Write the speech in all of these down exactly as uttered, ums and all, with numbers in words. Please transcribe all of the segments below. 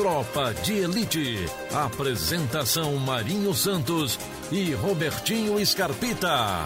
Tropa de Elite. Apresentação Marinho Santos e Robertinho Scarpita.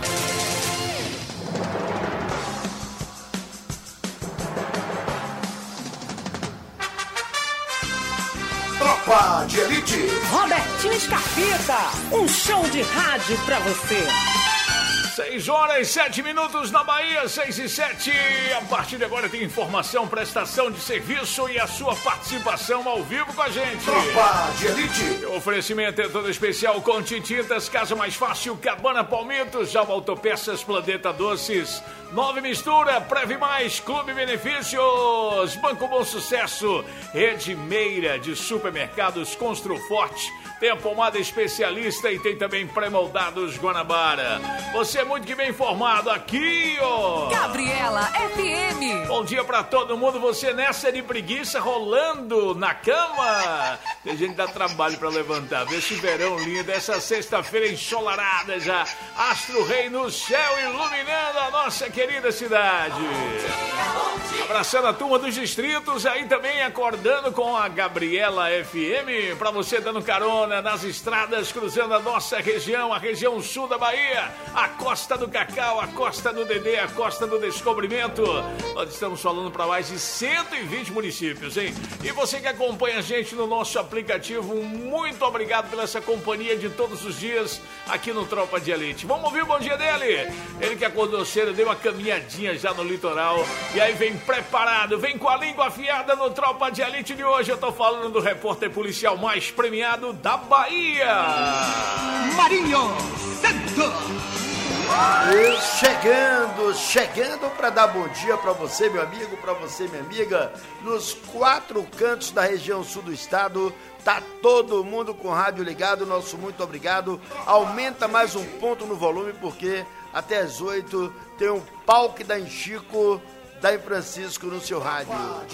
Tropa de Elite. Robertinho Scarpita, um show de rádio pra você. seis horas, sete minutos na Bahia, seis e sete. A partir de agora tem informação, prestação de serviço e a sua participação ao vivo com a gente. Tropa de Elite. O oferecimento é todo especial com Tintintas, Casa Mais Fácil, Cabana Palmitos, Jalma Autopeças, Planeta Doces, Nove Mistura, Preve Mais, Clube Benefícios, Banco Bom Sucesso, Rede Meira de Supermercados Construforte, tem a pomada especialista e tem também pré-moldados Guanabara. Você é muito que bem informado aqui, ó. Gabriela F M. Bom dia pra todo mundo, você nessa de preguiça rolando na cama. Tem gente que dá trabalho pra levantar. Vê esse verão lindo, essa sexta-feira ensolarada já. Astro Rei no céu iluminando a nossa querida cidade. Abraçando a turma dos distritos, aí também acordando com a Gabriela F M. Pra você dando carona nas estradas, cruzando a nossa região, a região sul da Bahia, a Costa do Cacau, a Costa do Dedê, a Costa do Descobrimento. Nós estamos falando para mais de cento e vinte municípios, hein? E você que acompanha a gente no nosso aplicativo, muito obrigado pela essa companhia de todos os dias aqui no Tropa de Elite. Vamos ouvir o bom dia dele? Ele que acordou cedo, deu uma caminhadinha já no litoral e aí vem preparado, vem com a língua afiada no Tropa de Elite de hoje. Eu tô falando do repórter policial mais premiado da Bahia, Marinho Santos. Chegando, chegando para dar bom dia para você, meu amigo, para você, minha amiga, nos quatro cantos da região sul do estado. Tá todo mundo com o rádio ligado, nosso muito obrigado. Aumenta mais um ponto no volume, porque até as oito tem um palco da Chico, da em Francisco no seu rádio.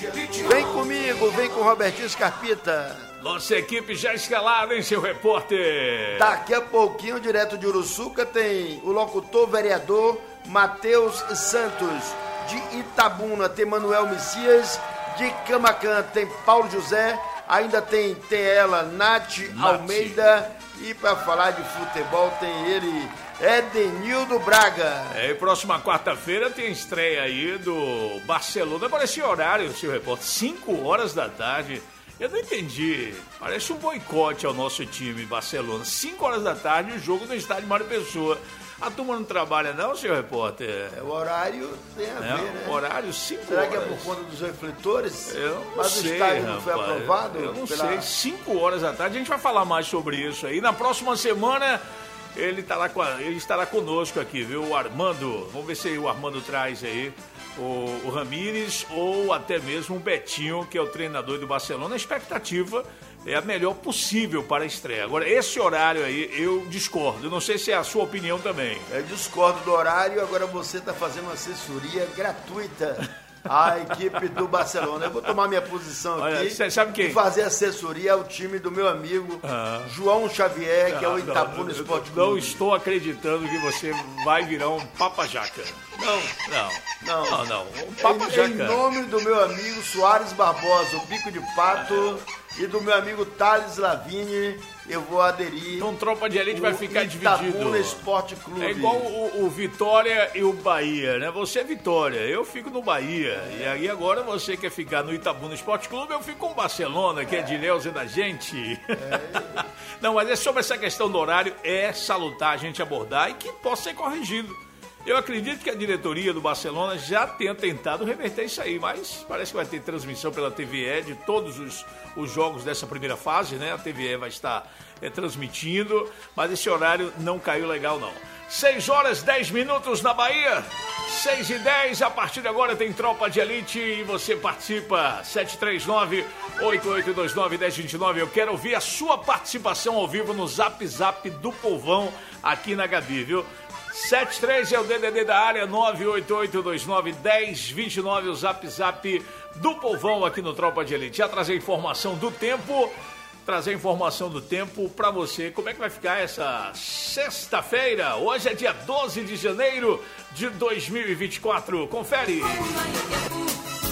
Vem comigo, vem com o Robertinho Scarpita. Nossa equipe já escalada, hein, seu repórter? Daqui a pouquinho, direto de Uruçuca, tem o locutor vereador Matheus Santos. De Itabuna tem Manuel Messias. De Camacan tem Paulo José. Ainda tem, tem ela, Nath Almeida. E para falar de futebol tem ele, Edenildo Braga. É, e próxima quarta-feira tem estreia aí do Barcelona. Parece horário, seu repórter, cinco horas da tarde. Eu não entendi. Parece um boicote ao nosso time, Barcelona. cinco horas da tarde, o jogo no estádio Mário Pessoa. A turma não trabalha não, senhor repórter? É, o horário tem a é, ver, né? O horário, cinco Será horas. que é por conta dos refletores? Eu não Mas sei, o estádio não rapaz. foi aprovado? Eu não pela... sei. cinco horas da tarde, a gente vai falar mais sobre isso aí. Na próxima semana, ele, tá lá com a, ele estará conosco aqui, viu? O Armando, vamos ver se o Armando traz aí. O, o Ramires ou até mesmo o Betinho, que é o treinador do Barcelona. A expectativa é a melhor possível para a estreia. Agora, esse horário aí, eu discordo. Eu não sei se é a sua opinião também. Eu discordo do horário, agora você está fazendo uma assessoria gratuita à equipe do Barcelona. Eu vou tomar minha posição aqui. Olha, você sabe quem? E fazer assessoria ao time do meu amigo ah. João Xavier, que ah, é o Itabuna Esporte Clube. Não estou acreditando que você vai virar um papajaca. Não, não, não, não, não. Um papajaca. Em, em nome do meu amigo Soares Barbosa, o Bico de Pato, e do meu amigo Thales Lavigne, eu vou aderir. Então, Tropa de Elite vai ficar Itabuna dividido. Itabuna Esporte Clube. É igual o, o Vitória e o Bahia, né? Você é Vitória, eu fico no Bahia. É. E aí agora você quer ficar no Itabuna Esporte Clube, eu fico com o Barcelona, que é, é de Neuza da gente. É. Não, mas é sobre essa questão do horário, é salutar a gente abordar e que possa ser corrigido. Eu acredito que a diretoria do Barcelona já tenha tentado reverter isso aí, mas parece que vai ter transmissão pela T V E de todos os, os jogos dessa primeira fase, né? A T V E vai estar é, transmitindo, mas esse horário não caiu legal, não. seis horas, dez minutos na Bahia, seis e dez, a partir de agora tem Tropa de Elite e você participa, sete três nove, oito oito dois nove, um zero dois nove. Eu quero ouvir a sua participação ao vivo no Zap Zap do Povão aqui na Gabi, viu? sete três é o D D D da área, nove oito oito dois nove, um zero dois nove, o Zap Zap do Povão aqui no Tropa de Elite. Já trazer informação do tempo, trazer informação do tempo pra você. Como é que vai ficar essa sexta-feira? Hoje é dia doze de janeiro de dois mil e vinte e quatro. Confere! E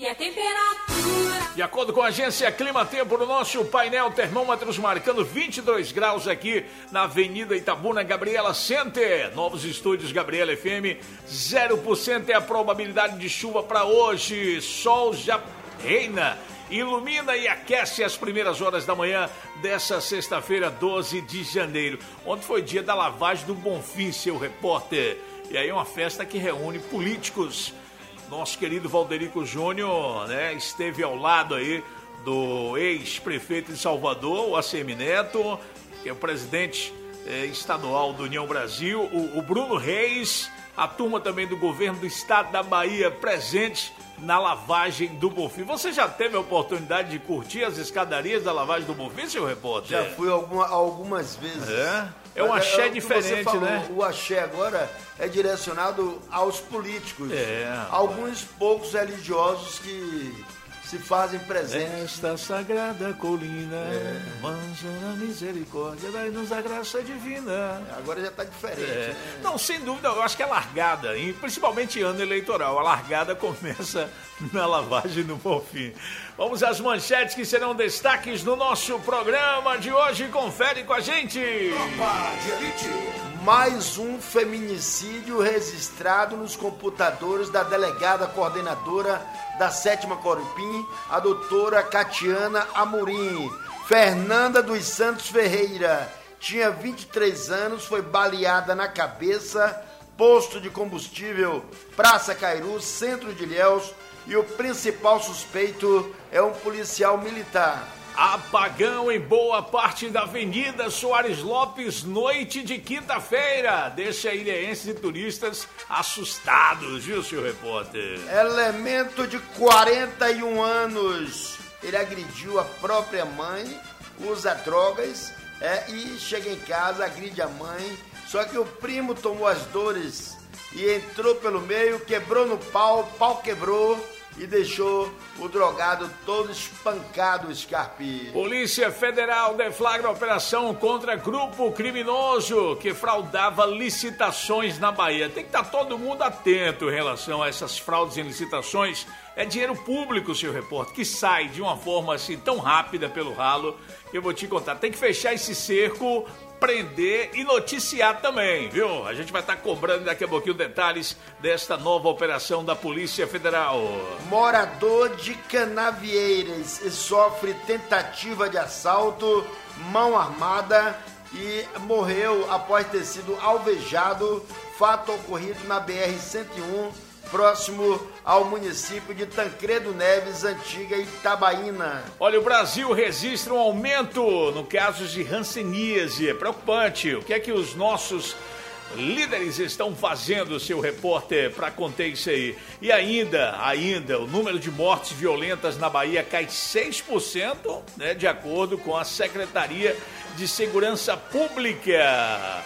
e a temperatura... De acordo com a agência Clima Tempo, no nosso painel termômetros marcando vinte e dois graus aqui na Avenida Itabuna, Gabriela Center. Novos estúdios Gabriela F M, zero por cento é a probabilidade de chuva para hoje. Sol já reina, ilumina e aquece as primeiras horas da manhã dessa sexta-feira, doze de janeiro. Ontem foi dia da lavagem do Bonfim, seu repórter. E aí uma festa que reúne políticos. Nosso querido Valderico Júnior, né, esteve ao lado aí do ex-prefeito de Salvador, o A C M Neto, que é o presidente eh, estadual do União Brasil, o, o Bruno Reis, a turma também do governo do estado da Bahia presente na lavagem do Bonfim. Você já teve a oportunidade de curtir as escadarias da lavagem do Bonfim, seu repórter? Já fui alguma, algumas vezes. É? É um axé é, diferente, falou, né? O axé agora é direcionado aos políticos. É. Alguns poucos religiosos que se fazem presentes. Esta sagrada colina, é. mancha na misericórdia, dai-nos a graça divina. Agora já está diferente. É. Né? Não, sem dúvida, eu acho que é largada, e principalmente ano eleitoral. A largada começa na lavagem do Bonfim. Vamos às manchetes que serão destaques no nosso programa de hoje. Confere com a gente. Tropa de Elite. Mais um feminicídio registrado nos computadores da delegada coordenadora da sétima Corupim, a doutora Catiana Amorim. Fernanda dos Santos Ferreira tinha vinte e três anos, foi baleada na cabeça, posto de combustível Praça Cairu, centro de Ilhéus, e o principal suspeito é um policial militar. Apagão em boa parte da Avenida Soares Lopes, noite de quinta-feira. Deixa ilhéenses e turistas assustados, viu, seu repórter? Elemento de quarenta e um anos. Ele agrediu a própria mãe, usa drogas é, e chega em casa, agride a mãe. Só que o primo tomou as dores e entrou pelo meio, quebrou no pau, o pau quebrou e deixou o drogado todo espancado, Scarpi. Polícia Federal deflagra operação contra grupo criminoso que fraudava licitações na Bahia. Tem que estar todo mundo atento em relação a essas fraudes em licitações. É dinheiro público, seu repórter, que sai de uma forma assim tão rápida pelo ralo, que eu vou te contar. Tem que fechar esse cerco, prender e noticiar também, viu? A gente vai estar cobrando daqui a pouquinho detalhes desta nova operação da Polícia Federal. Morador de Canavieiras sofre tentativa de assalto, mão armada e morreu após ter sido alvejado. Fato ocorrido na B R cento e um, próximo ao município de Tancredo Neves, antiga Itabaína. Olha, o Brasil registra um aumento no caso de hanseníase. É preocupante. O que é que os nossos líderes estão fazendo, seu repórter, para conter isso aí? E ainda, ainda, o número de mortes violentas na Bahia cai seis por cento, né, de acordo com a Secretaria de Segurança Pública.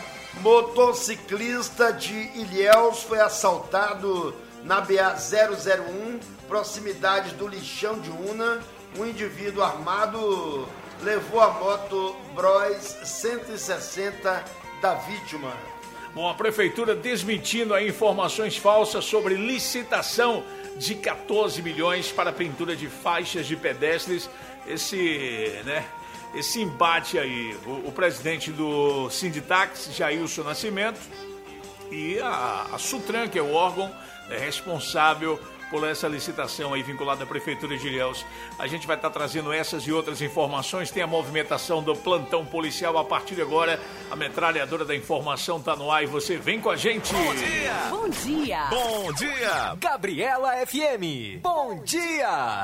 Motociclista de Ilhéus foi assaltado na B A zero zero um, proximidades do lixão de Una. Um indivíduo armado levou a moto Bros cento e sessenta da vítima. Bom, a prefeitura desmentindo aí informações falsas sobre licitação de quatorze milhões para pintura de faixas de pedestres. Esse, né, esse embate aí, o, o presidente do Sinditax, Jailson Nascimento, e a, a Sutran, que é o órgão é responsável por essa licitação aí vinculada à Prefeitura de Ilhéus. A gente vai estar trazendo essas e outras informações. Tem a movimentação do plantão policial a partir de agora. A metralhadora da informação está no ar e você vem com a gente. Bom dia! Bom dia! Bom dia! Gabriela F M. Bom dia!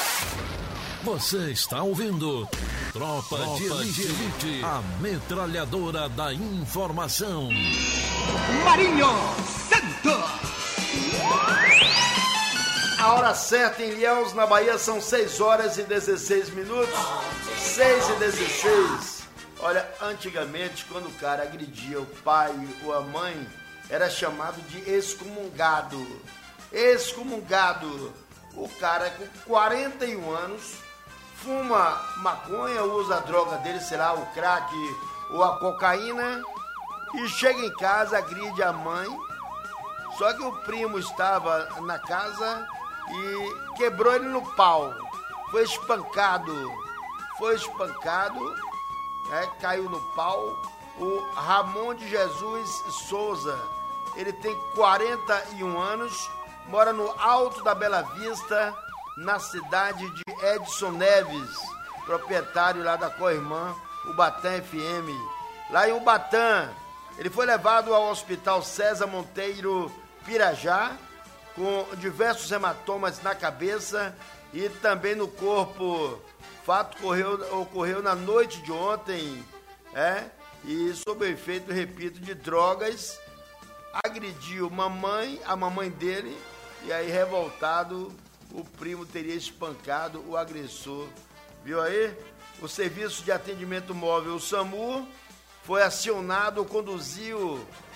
Você está ouvindo Tropa, Tropa de Elite, Elite, a metralhadora da informação. Marinho Santos. A hora certa em Ilhéus, na Bahia, são seis horas e dezesseis minutos. seis e dezesseis. Olha, antigamente, quando o cara agredia o pai ou a mãe, era chamado de excomungado. Excomungado. O cara com quarenta e um anos fuma maconha, usa a droga dele, sei lá, o crack ou a cocaína, e chega em casa, agride a mãe. Só que o primo estava na casa e quebrou ele no pau. Foi espancado, foi espancado, né, caiu no pau. O Ramon de Jesus Souza, ele tem quarenta e um anos, mora no Alto da Bela Vista, na cidade de Edson Neves, proprietário lá da Coirmã, Ubatã F M. Lá em Ubatã, ele foi levado ao Hospital César Monteiro Pirajá, com diversos hematomas na cabeça e também no corpo. O fato ocorreu, ocorreu na noite de ontem, é, e sob o efeito, repito, de drogas, agrediu mamãe, a mamãe dele, e aí, revoltado, o primo teria espancado o agressor. Viu aí? O Serviço de Atendimento Móvel, o SAMU, foi acionado, conduziu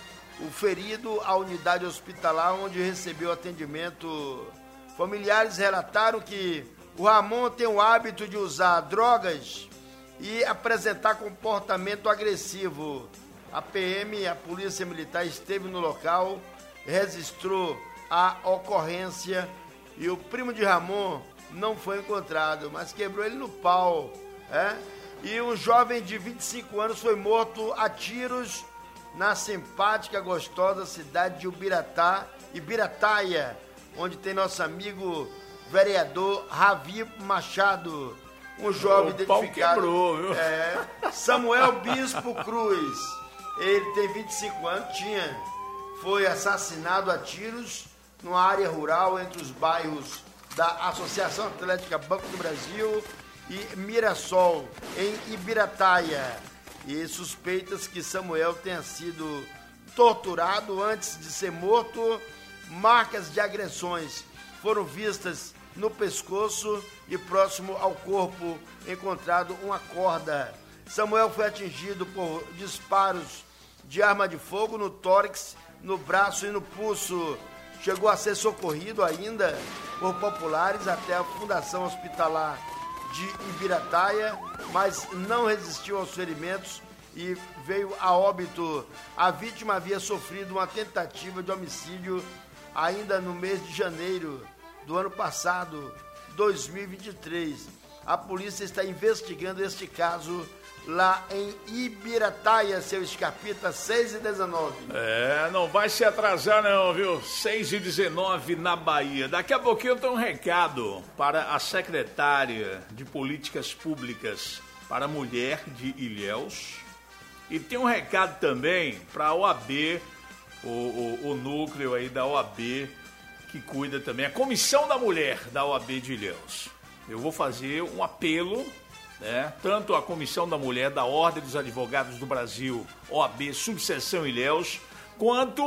o ferido à unidade hospitalar, onde recebeu atendimento. Familiares relataram que o Ramon tem o hábito de usar drogas e apresentar comportamento agressivo. A P M, a Polícia Militar, esteve no local, registrou a ocorrência e o primo de Ramon não foi encontrado, mas quebrou ele no pau, é? E um jovem de vinte e cinco anos foi morto a tiros na simpática, gostosa cidade de Ubiratá, Ibirataia, onde tem nosso amigo vereador Ravi Machado, um jovem o pau identificado, quebrou, viu? É, Samuel Bispo Cruz. Ele tem vinte e cinco anos, tinha, foi assassinado a tiros numa área rural entre os bairros da Associação Atlética Banco do Brasil e Mirassol, em Ibirataia. E suspeitas que Samuel tenha sido torturado antes de ser morto. Marcas de agressões foram vistas no pescoço e próximo ao corpo encontrado uma corda. Samuel foi atingido por disparos de arma de fogo no tórax, no braço e no pulso. Chegou a ser socorrido ainda por populares até a Fundação Hospitalar de Ibirataia, mas não resistiu aos ferimentos e veio a óbito. A vítima havia sofrido uma tentativa de homicídio ainda no mês de janeiro do ano passado, dois mil e vinte e três. A polícia está investigando este caso lá em Ibirataia, seu Escapita, seis e dezenove. É, não vai se atrasar não, viu? seis e dezenove na Bahia. Daqui a pouquinho eu tenho um recado para a secretária de Políticas Públicas para a Mulher de Ilhéus. E tem um recado também para a O A B, o, o, o núcleo aí da O A B, que cuida também, a Comissão da Mulher da O A B de Ilhéus. Eu vou fazer um apelo, né, tanto a Comissão da Mulher da Ordem dos Advogados do Brasil, O A B, subseção Ilhéus, quanto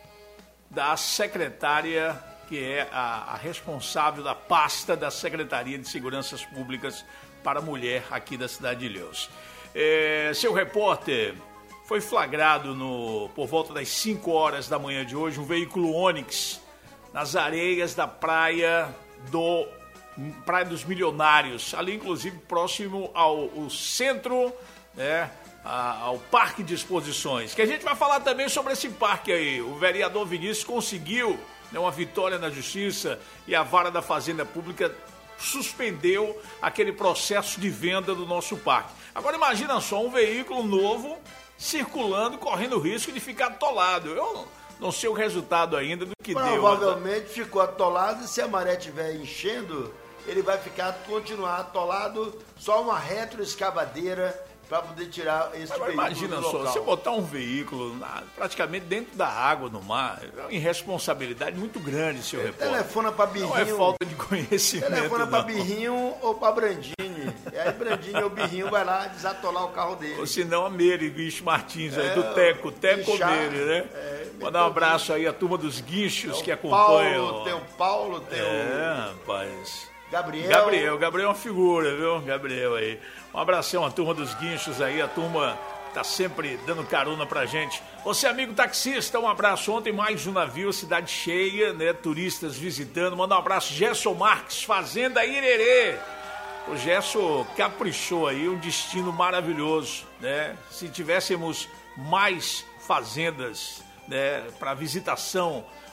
da secretária, que é a, a responsável da pasta da Secretaria de Seguranças Públicas para a Mulher aqui da cidade de Ilhéus. É, seu repórter, foi flagrado no, por volta das cinco horas da manhã de hoje um veículo Onix nas areias da praia do Praia dos Milionários, ali inclusive próximo ao, ao centro, né, a, ao Parque de Exposições, que a gente vai falar também sobre esse parque aí. O vereador Vinícius conseguiu, né, uma vitória na Justiça e a Vara da Fazenda Pública suspendeu aquele processo de venda do nosso parque. Agora imagina só, um veículo novo circulando, correndo o risco de ficar atolado. Eu não sei o resultado ainda do que Provavelmente deu. Provavelmente ficou atolado, e se a maré estiver enchendo, ele vai ficar, continuar atolado, só uma retroescavadeira para poder tirar esse Agora, veículo imagina do só, local. você botar um veículo na, praticamente dentro da água, no mar, é uma irresponsabilidade muito grande, seu repórter. Telefona para Birrinho. Não é falta de conhecimento, Telefona para não. Birrinho ou para Brandini. E aí Brandini ou Birrinho vai lá desatolar o carro dele. Ou senão a Meire Guincho Martins, aí, É, do Teco, Teco Guinchar, Meire, né? é, Mandar um abraço aí à turma dos guinchos Tem o que acompanham. Paulo, tem o Paulo, tem É, o rapaz. Gabriel. Gabriel, Gabriel é uma figura, viu? Gabriel aí. Um abração à turma dos guinchos aí, a turma que tá sempre dando carona pra gente. Você, amigo taxista, um abraço. Ontem mais um navio, cidade cheia, né? Turistas visitando. Manda um abraço, Gerson Marques, Fazenda Irerê. O Gerson caprichou aí, um destino maravilhoso, né? Se tivéssemos mais fazendas, né, para visitação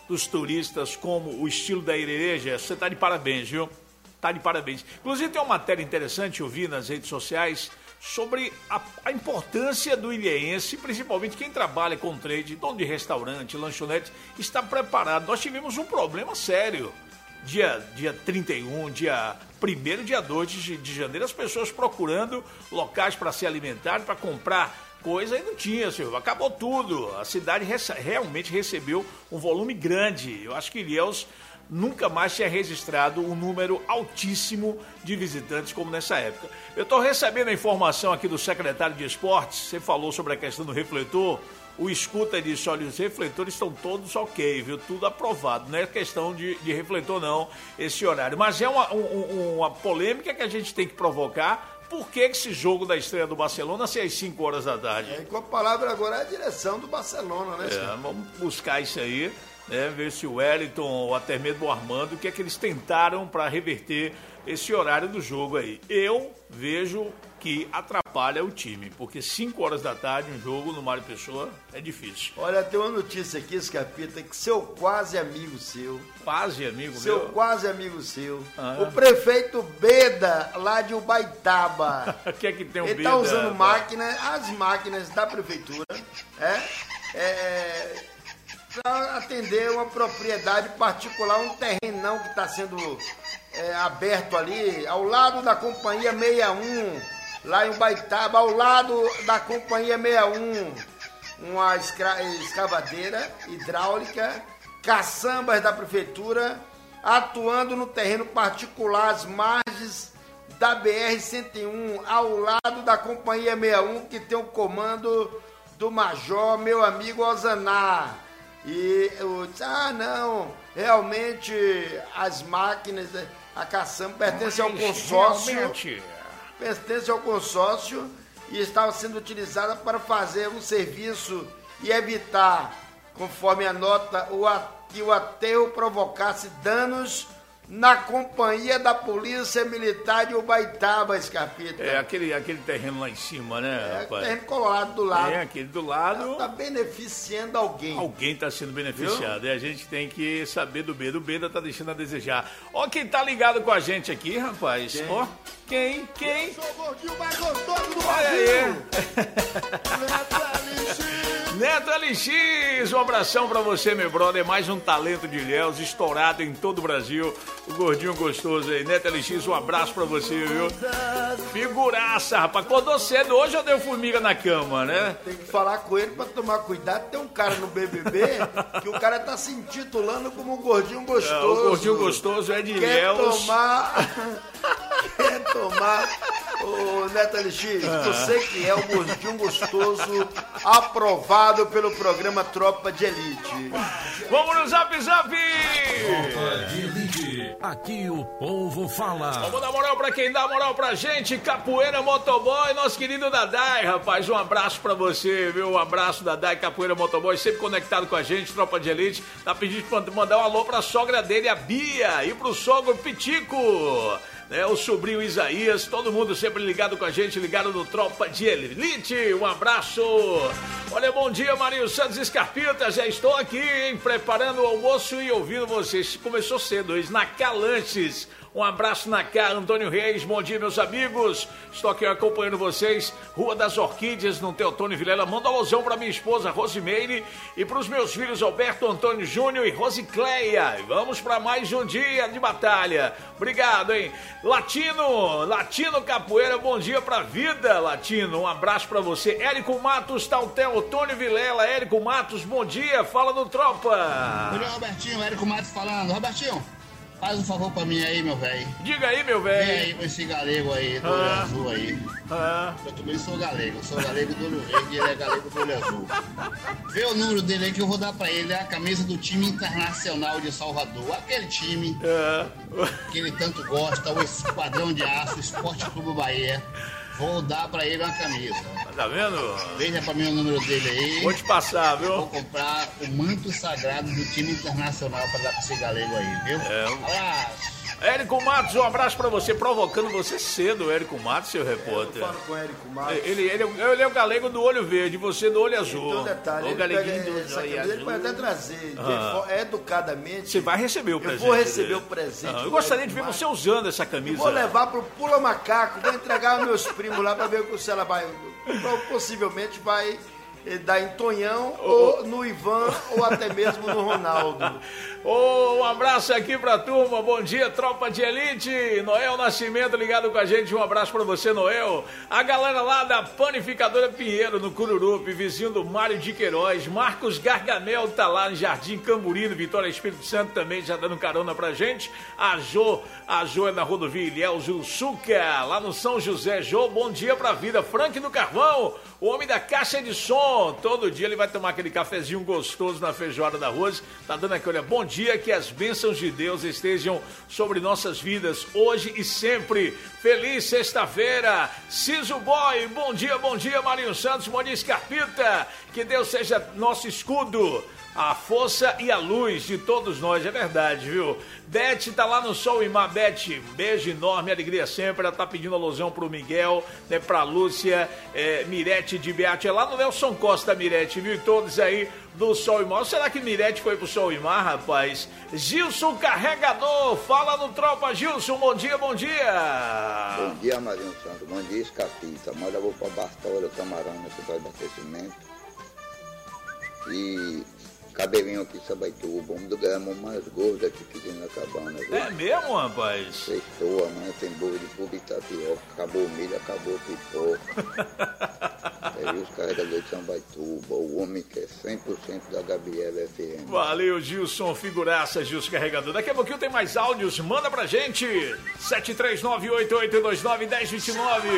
dos turistas como o estilo da igreja, você está de parabéns, viu? Está de parabéns. Inclusive tem uma matéria interessante, eu vi nas redes sociais, sobre a, a importância do ilhéense, principalmente quem trabalha com trade, dono de restaurante, lanchonete, está preparado. Nós tivemos um problema sério. Dia, dia trinta e um, dia primeiro, dia dois de, de janeiro, as pessoas procurando locais para se alimentar, para comprar coisa, e não tinha, senhor. Acabou tudo. A cidade rece- realmente recebeu um volume grande. Eu acho que Ilhéus nunca mais tinha registrado um número altíssimo de visitantes como nessa época. Eu estou recebendo a informação aqui do secretário de Esportes, você falou sobre a questão do refletor. O escuta disse, olha, os refletores estão todos ok, viu? Tudo aprovado. Não é questão de, de refletor, não, esse horário. Mas é uma, um, uma polêmica que a gente tem que provocar. Por que esse jogo da estreia do Barcelona se é às cinco horas da tarde? É, com a palavra agora é a direção do Barcelona, né, senhor? É, vamos buscar isso aí, né? Ver se o Wellington ou até mesmo o Armando, o que é que eles tentaram para reverter esse horário do jogo aí. Eu vejo que atrapalha o time, porque cinco horas da tarde um jogo no Mário Pessoa é difícil. Olha, tem uma notícia aqui, Scarpita, que seu quase amigo seu, Quase amigo seu meu. quase amigo seu, Ah. o prefeito Beda, lá de Ubaitaba, O que é que tem um ele tá Beda, usando rapaz? máquinas, as máquinas da prefeitura, é, é para atender uma propriedade particular, um terrenão que está sendo é, aberto ali, ao lado da companhia sessenta e um, lá em Ubaitaba, ao lado da companhia sessenta e um, uma escra- escavadeira hidráulica, caçambas da prefeitura, atuando no terreno particular, às margens da B R cento e um, ao lado da companhia sessenta e um, que tem o comando do major, meu amigo Ozaná. E eu disse, ah, não, realmente as máquinas, a caçamba pertence ao consórcio, Realmente. pertence ao consórcio e estava sendo utilizada para fazer um serviço e evitar, conforme a nota, o a- que o aterro provocasse danos na companhia da Polícia Militar de Ubaitaba, Scarpita. É aquele, aquele terreno lá em cima, né, É, rapaz? terreno colorado do lado. É, aquele do lado. Está beneficiando alguém. Alguém está sendo beneficiado e a gente tem que saber do Beda. O Beda tá deixando a desejar. Ó, quem tá ligado com a gente aqui, rapaz. Quem? Ó, quem? Quem? Sou o gordinho mais gostoso do Olha aí. Brasil. Neto L X, um abração pra você, meu brother. Mais um talento de Ilhéus, estourado em todo o Brasil. O gordinho gostoso aí. Neto L X, um abraço pra você, viu? Figuraça, rapaz. Acordou cedo. Hoje eu dei formiga na cama, né? Tem que falar com ele pra tomar cuidado. Tem um cara no B B B que o cara tá se intitulando como um gordinho gostoso. É, o gordinho gostoso é de Quer Ilhéus. tomar... Quer tomar... Ô, Neto L X, você que é o gordinho gostoso aprovado pelo programa Tropa de Elite. Vamos no Zap Zap! Tropa de Elite. Aqui o povo fala. Vamos dar moral pra quem dá moral pra gente. Capoeira Motoboy, nosso querido Dadai, rapaz. Um abraço pra você, viu? Um abraço, Dadai, Capoeira Motoboy, sempre conectado com a gente, Tropa de Elite. Tá pedindo pra mandar um alô pra sogra dele, a Bia, e pro sogro Pitico. Né, o sobrinho Isaías, todo mundo sempre ligado com a gente, ligado no Tropa de Elite. Um abraço. Olha, bom dia, Marinho Santos Escarpita. Já estou aqui, hein, preparando o almoço e ouvindo vocês. Começou cedo hoje, na Calanches. Um abraço na cara, Antônio Reis. Bom dia, meus amigos. Estou aqui acompanhando vocês. Rua das Orquídeas, no Teotônio Vilela. Manda um alusão para minha esposa, Rosimeire, e para os meus filhos, Alberto, Antônio Júnior e Rosicleia. E vamos para mais um dia de batalha. Obrigado, hein? Latino, Latino Capoeira, bom dia pra vida, Latino. Um abraço para você. Érico Matos, tá o Teotônio Vilela. Érico Matos, bom dia. Fala do Tropa. Bom dia, Robertinho. Érico Matos falando. Robertinho, faz um favor pra mim aí, meu velho. Diga aí, meu Vem velho. aí com esse galego aí, do olho Ah. azul aí. Ah. Eu também sou galego, sou galego do olho verde e ele é galego do olho azul. Vê o número dele aí que eu vou dar pra ele, é a camisa do time internacional de Salvador. Aquele time Ah. que ele tanto gosta, o Esquadrão de Aço, Esporte Clube Bahia. Vou dar pra ele uma camisa. Tá vendo? Veja pra mim o número dele aí. Vou te passar, Vou viu? comprar o manto sagrado do time internacional pra dar pra esse galego aí, viu? É. Abraço. Érico Matos, um abraço pra você, provocando você cedo, Érico Matos, seu repórter. Eu falo com o Érico Matos. Ele, ele, ele é o galego do olho verde, você do olho azul. Então, detalhe, o ele galeguinho pega do essa olho camisa, azul. ele pode até trazer, Ah. educadamente. Você vai receber o presente. Eu vou receber dele. o presente. Ah, eu do gostaria de ver Érico você usando essa camisa. Vou levar pro Pula Macaco, vou entregar aos meus primos lá pra ver o que se ela vai. Possivelmente vai eh, dar em Tonhão, oh. ou no Ivan, ou até mesmo no Ronaldo. Oh, um abraço aqui pra turma, bom dia, tropa de elite. Noel Nascimento ligado com a gente, um abraço pra você, Noel. A galera lá da Panificadora Pinheiro, no Cururupi, vizinho do Mário de Queiroz. Marcos Gargamel tá lá no Jardim Camburi, no Vitória Espírito Santo, também já dando carona pra gente. A Jô, a Jô é na rodovia Ilhéus Suca, lá no São José. Jô, bom dia pra vida. Frank do Carvão, o homem da caixa de som. Todo dia ele vai tomar aquele cafezinho gostoso na feijoada da Rose. Tá dando aqui, olha, bom dia. Dia que as bênçãos de Deus estejam sobre nossas vidas, hoje e sempre. Feliz sexta-feira, Ciso Boy, bom dia, bom dia, Marinho Santos, bom dia, Scarpita, que Deus seja nosso escudo, a força e a luz de todos nós, é verdade, viu? Beth tá lá no Sol e Mar, Beth, beijo enorme, alegria sempre, ela tá pedindo alusão pro Miguel, né, pra Lúcia, é, Mirete de Beate, é lá no Nelson Costa, Mirete, viu? E todos aí do Sol e Mar. Será que Mirete foi pro Sol e Mar, rapaz? Gilson Carregador, fala no Tropa, Gilson, bom dia, bom dia. Bom dia, Marinho Santos, bom dia, Escapita. Manda vou pra Bastória, Camarão, no hospital de abastecimento. E cabelinho aqui, Sabaituba, o homem do grama mais gordo aqui pedindo na cabana, viu? É mesmo, rapaz? Sextou, amanhã tem bolo de puba e tapioca, acabou o milho, acabou o pipoca. Aí os carregadores de Sambaituba, o homem que é cem por cento da Gabriela F M. Valeu, Gilson, figuraça, Gilson Carregador. Daqui a pouquinho tem mais áudios, manda pra gente. sete três nove, oito oito dois nove, um zero dois nove.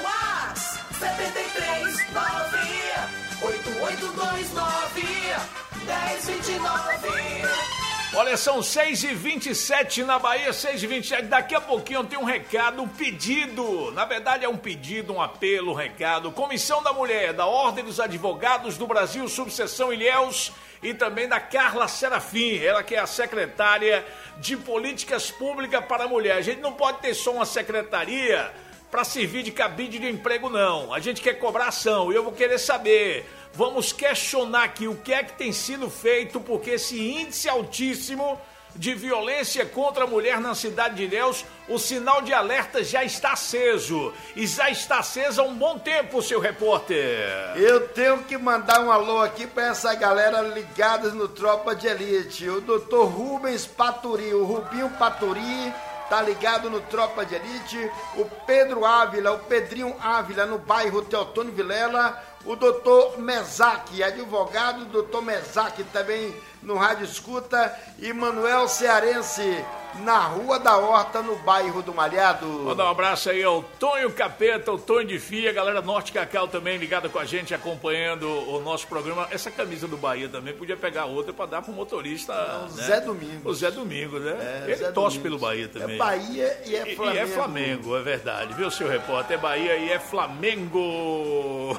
sete três nove, oito oito dois nove, um zero dois nove. Olha, são seis e vinte e sete na Bahia, seis e vinte e sete. Daqui a pouquinho tem um recado, um pedido. Na verdade é um pedido, um apelo, um recado. Comissão da Mulher, da Ordem dos Advogados do Brasil, subseção Ilhéus, e também da Carla Serafim, ela que é a secretária de Políticas Públicas para a Mulher. A gente não pode ter só uma secretaria para servir de cabide de emprego, não. A gente quer cobrar ação e eu vou querer saber. Vamos questionar aqui o que é que tem sido feito, porque esse índice altíssimo de violência contra a mulher na cidade de Ilhéus, o sinal de alerta já está aceso. E já está aceso há um bom tempo, seu repórter. Eu tenho que mandar um alô aqui para essa galera ligada no Tropa de Elite. O doutor Rubens Paturi, o Rubinho Paturi, tá ligado no Tropa de Elite. O Pedro Ávila, o Pedrinho Ávila, no bairro Teotônio Vilela. O doutor Mesac, advogado, doutor Mesac também no Rádio Escuta. E Manuel Cearense, na Rua da Horta, no bairro do Malhado. Vou dar um abraço aí ao Tonho Capeta, o Tonho de Fia, galera Norte Cacau também ligada com a gente, acompanhando o nosso programa. Essa camisa do Bahia também podia pegar outra para dar pro motorista. Não, né? Zé Domingos. O Zé Domingos, né? É, Ele Zé torce Domingos. pelo Bahia também. É Bahia e é Flamengo. E é Flamengo, é verdade, viu, seu repórter? É Bahia e é Flamengo.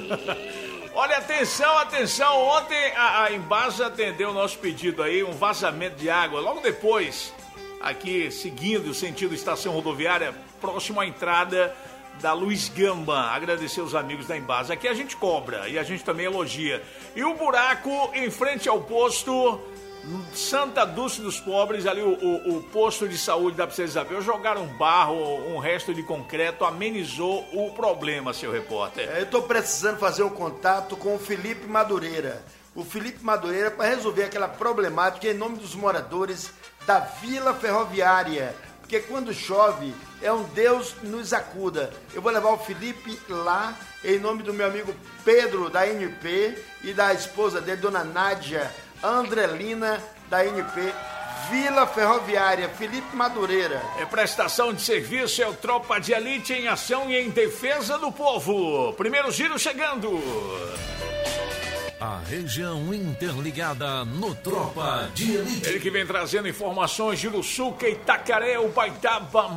Olha, atenção, atenção. Ontem a, a Embasa atendeu o nosso pedido aí, um vazamento de água. Logo depois, aqui seguindo o sentido estação rodoviária, próximo à entrada da Luiz Gama. Agradecer os amigos da Embasa. Aqui a gente cobra e a gente também elogia. E o buraco em frente ao posto Santa Dulce dos Pobres, ali o, o, o posto de saúde da Princesa Isabel, jogaram barro, um resto de concreto, amenizou o problema, seu repórter. É, eu estou precisando fazer um contato com o Felipe Madureira. O Felipe Madureira para resolver aquela problemática em nome dos moradores da Vila Ferroviária. Porque quando chove, é um Deus nos acuda. Eu vou levar o Felipe lá, em nome do meu amigo Pedro, da N P, e da esposa dele, dona Nádia Andrelina, da N P, Vila Ferroviária, Felipe Madureira. É prestação de serviço, é o Tropa de Elite em ação e em defesa do povo. Primeiro giro chegando. A região interligada no Tropa de Elite. Ele que vem trazendo informações de Uruçuca, Itacaré, Ubaitaba,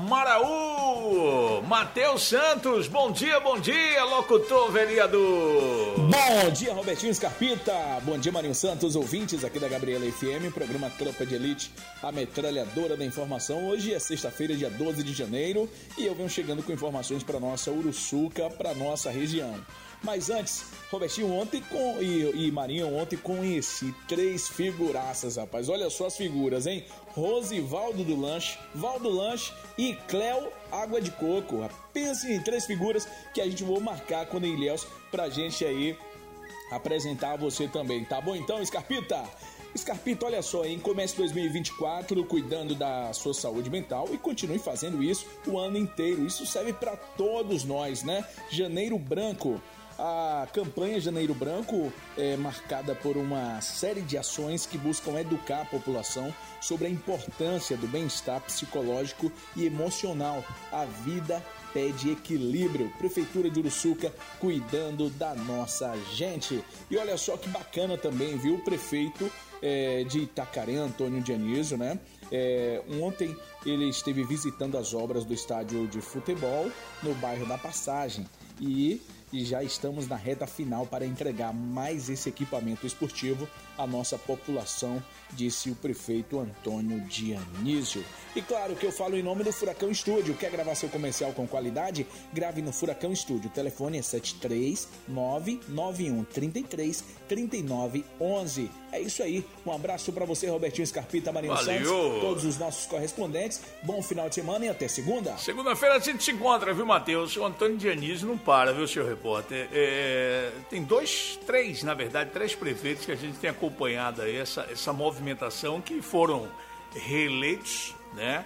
Maraú. Matheus Santos, bom dia, bom dia, locutor vereador. Bom dia, Robertinho Scarpita. Bom dia, Marinho Santos, ouvintes aqui da Gabriela F M, programa Tropa de Elite, a metralhadora da informação. Hoje é sexta-feira, dia doze de janeiro, e eu venho chegando com informações para nossa Uruçuca, para nossa região. Mas antes, Robertinho, ontem com, e, e Marinho, ontem conheci três figuraças, rapaz. Olha só as figuras, hein? Rosivaldo do Lanche, Valdo Lanche e Cléo Água de Coco. Pense em três figuras que a gente vai marcar quando em Ilhéus pra gente aí apresentar a você também. Tá bom então, Scarpita? Scarpita, olha só, hein? Comece dois mil e vinte e quatro cuidando da sua saúde mental e continue fazendo isso o ano inteiro. Isso serve para todos nós, né? Janeiro Branco. A campanha Janeiro Branco é marcada por uma série de ações que buscam educar a população sobre a importância do bem-estar psicológico e emocional. A vida pede equilíbrio. Prefeitura de Uruçuca cuidando da nossa gente. E olha só que bacana também, viu? O prefeito é, de Itacaré, Antônio Dionísio, né? É, ontem ele esteve visitando as obras do estádio de futebol no bairro da Passagem. E... E já estamos na reta final para entregar mais esse equipamento esportivo à nossa população, disse o prefeito Antônio Dionísio. E claro que eu falo em nome do Furacão Estúdio. Quer gravar seu comercial com qualidade? Grave no Furacão Estúdio. O telefone é sete três nove nove um três três três nove um um. É isso aí. Um abraço para você, Robertinho Scarpita, Marinho Santos, todos os nossos correspondentes. Bom final de semana e até segunda. Segunda-feira a gente se encontra, viu, Matheus? O Antônio Dionísio não para, viu, senhor repórter? É, tem dois, três, na verdade, três prefeitos que a gente tem acompanhado aí essa, essa movimentação, que foram reeleitos, né?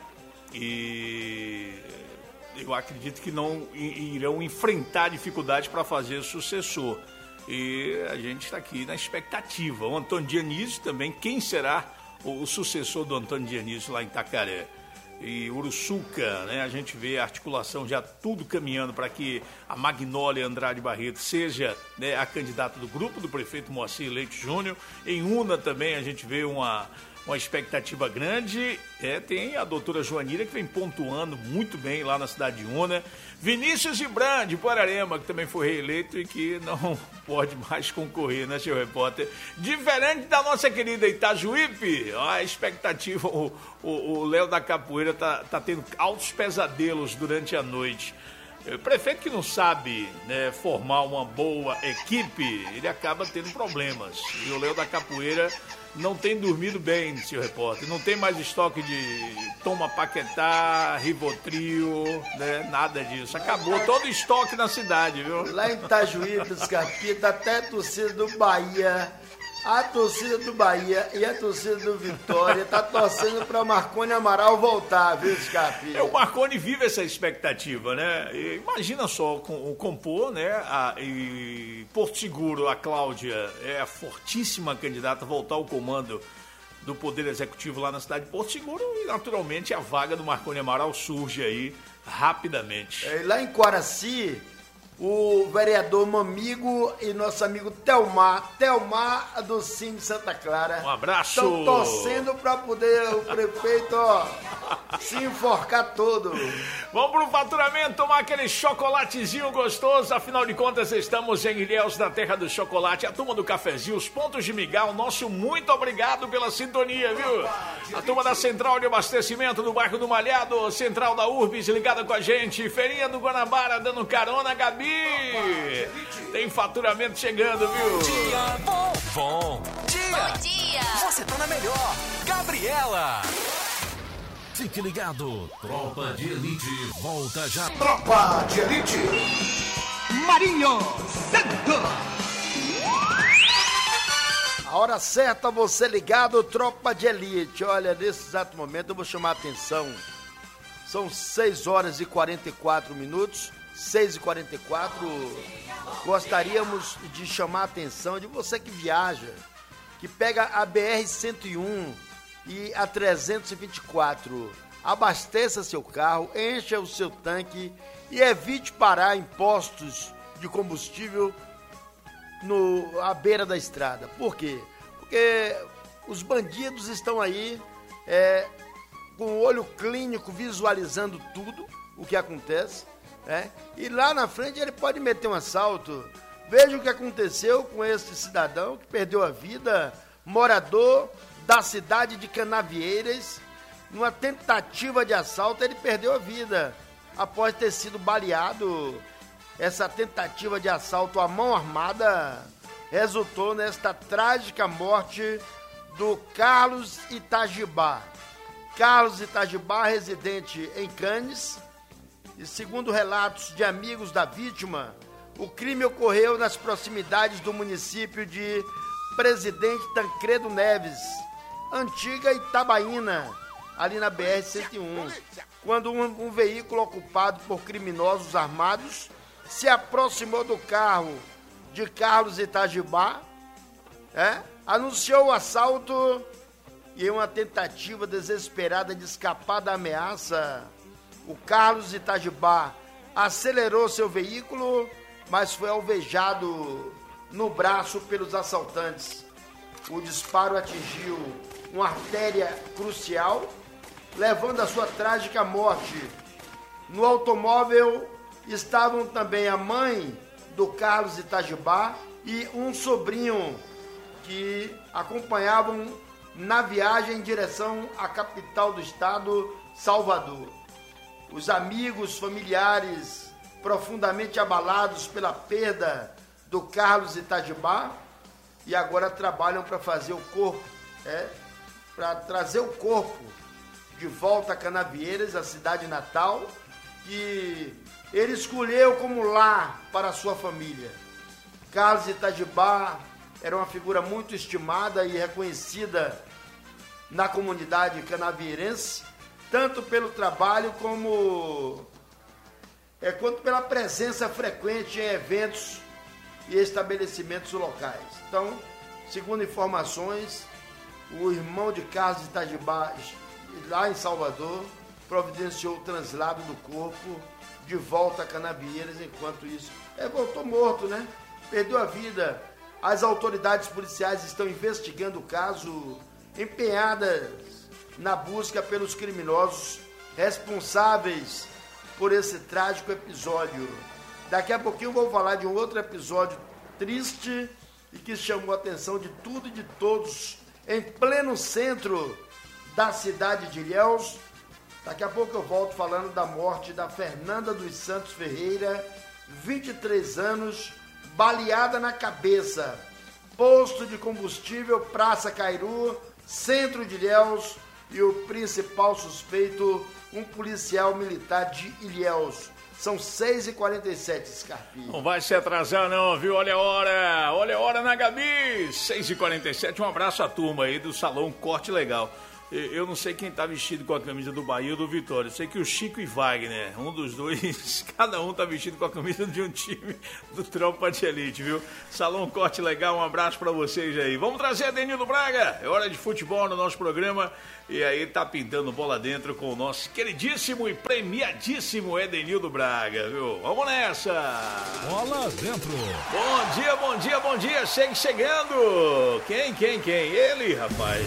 E eu acredito que não irão enfrentar dificuldades para fazer sucessor. E a gente está aqui na expectativa. O Antônio Dionísio também, quem será o sucessor do Antônio Dionísio lá em Itacaré? E Uruçuca, né? A gente vê a articulação já tudo caminhando para que a Magnólia Andrade Barreto seja, né, a candidata do grupo do prefeito Moacir Leite Júnior. Em Una também a gente vê uma, uma expectativa grande. É, tem a doutora Joanira, que vem pontuando muito bem lá na cidade de Una. Vinícius Ibran, de Guararema, que também foi reeleito e que não pode mais concorrer, né, senhor repórter? Diferente da nossa querida Itajuípe, a expectativa, o Léo da Capoeira tá, tá tendo altos pesadelos durante a noite. O prefeito que não sabe, né, formar uma boa equipe, ele acaba tendo problemas. E o Léo da Capoeira não tem dormido bem, senhor repórter. Não tem mais estoque de Toma Paquetá, Rivotril, né? Nada disso. Acabou todo o estoque na cidade, viu? Lá em Itajuípe, Scarpita, até a torcida do Bahia, a torcida do Bahia e a torcida do Vitória tá torcendo para Marconi Amaral voltar, viu, Scarpita? É, o Marconi vive essa expectativa, né? E imagina só, com, o compor, né? A, e Porto Seguro, a Cláudia é a fortíssima candidata a voltar ao comando do Poder Executivo lá na cidade de Porto Seguro, e naturalmente a vaga do Marconi Amaral surge aí rapidamente. É, lá em Coraci, o vereador Mamigo e nosso amigo Telmar, Telmar do Sim de Santa Clara. Um abraço! Estão torcendo para poder o prefeito, ó, se enforcar todo. Vamos pro faturamento, tomar aquele chocolatezinho gostoso. Afinal de contas, estamos em Ilhéus, na terra do chocolate. A turma do cafezinho, os pontos de migal, nosso muito obrigado pela sintonia, viu? A turma da Central de Abastecimento do bairro do Malhado, Central da Urbis ligada com a gente. Feirinha do Guanabara dando carona, Gabi. Tem faturamento chegando, viu? Bom dia, bom, bom dia. Bom dia. Você tá na melhor. Gabriela. Fique ligado. Tropa de Elite volta já. Tropa de Elite. Marinho Santos. A hora certa, você ligado, Tropa de Elite. Olha, nesse exato momento eu vou chamar a atenção. São seis horas e quarenta e quatro minutos. seis e quarenta e quatro, gostaríamos de chamar a atenção de você que viaja, que pega a B R cento e um e a trezentos e vinte e quatro. Abasteça seu carro, encha o seu tanque e evite parar em postos de combustível no, à beira da estrada. Por quê? Porque os bandidos estão aí é, com o olho clínico visualizando tudo o que acontece, né? E lá na frente ele pode meter um assalto. Veja o que aconteceu com esse cidadão que perdeu a vida, morador da cidade de Canavieiras. Numa tentativa de assalto, ele perdeu a vida após ter sido baleado. Essa tentativa de assalto à mão armada resultou nesta trágica morte do Carlos Itajibá. Carlos Itajibá, residente em Cannes, e segundo relatos de amigos da vítima, o crime ocorreu nas proximidades do município de Presidente Tancredo Neves, antiga Itabaína, ali na B R cento e um, quando um, um veículo ocupado por criminosos armados se aproximou do carro de Carlos Itajibá, é, anunciou o assalto e, em uma tentativa desesperada de escapar da ameaça, o Carlos Itajibá acelerou seu veículo, mas foi alvejado no braço pelos assaltantes. O disparo atingiu uma artéria crucial, levando à sua trágica morte. No automóvel estavam também a mãe do Carlos Itajibá e um sobrinho que acompanhavam na viagem em direção à capital do estado, Salvador. Os amigos, familiares, profundamente abalados pela perda do Carlos Itajibá, e agora trabalham para fazer o corpo, é, para trazer o corpo de volta a Canavieiras, a cidade natal, que ele escolheu como lar para a sua família. Carlos Itajibá era uma figura muito estimada e reconhecida na comunidade canavieirense, tanto pelo trabalho como é, quanto pela presença frequente em eventos e estabelecimentos locais. Então, segundo informações, o irmão de Carlos Itajibá, lá em Salvador, providenciou o translado do corpo de volta a Canavieiras. Enquanto isso, ele voltou morto, né? Perdeu a vida. As autoridades policiais estão investigando o caso, empenhadas na busca pelos criminosos responsáveis por esse trágico episódio. Daqui a pouquinho eu vou falar de um outro episódio triste e que chamou a atenção de tudo e de todos em pleno centro da cidade de Ilhéus. Daqui a pouco eu volto falando da morte da Fernanda dos Santos Ferreira, vinte e três anos, baleada na cabeça. Posto de combustível, Praça Cairu, centro de Ilhéus, e o principal suspeito, um policial militar de Ilhéus. São seis e quarenta e sete, Scarpinho. Não vai se atrasar não, viu? Olha a hora, olha a hora na Gabi. seis e quarenta e sete, um abraço à turma aí do Salão Corte Legal. Eu não sei quem tá vestido com a camisa do Bahia ou do Vitória. Eu sei que o Chico e Wagner, um dos dois, cada um tá vestido com a camisa de um time do Tropa de Elite, viu? Salão Corte Legal, um abraço pra vocês aí. Vamos trazer Edenildo Braga. É hora de futebol no nosso programa. E aí tá pintando bola dentro com o nosso queridíssimo e premiadíssimo Edenildo Braga, viu? Vamos nessa! Bola dentro! Bom dia, bom dia, bom dia! Segue chegando! Quem, quem, quem? Ele, rapaz!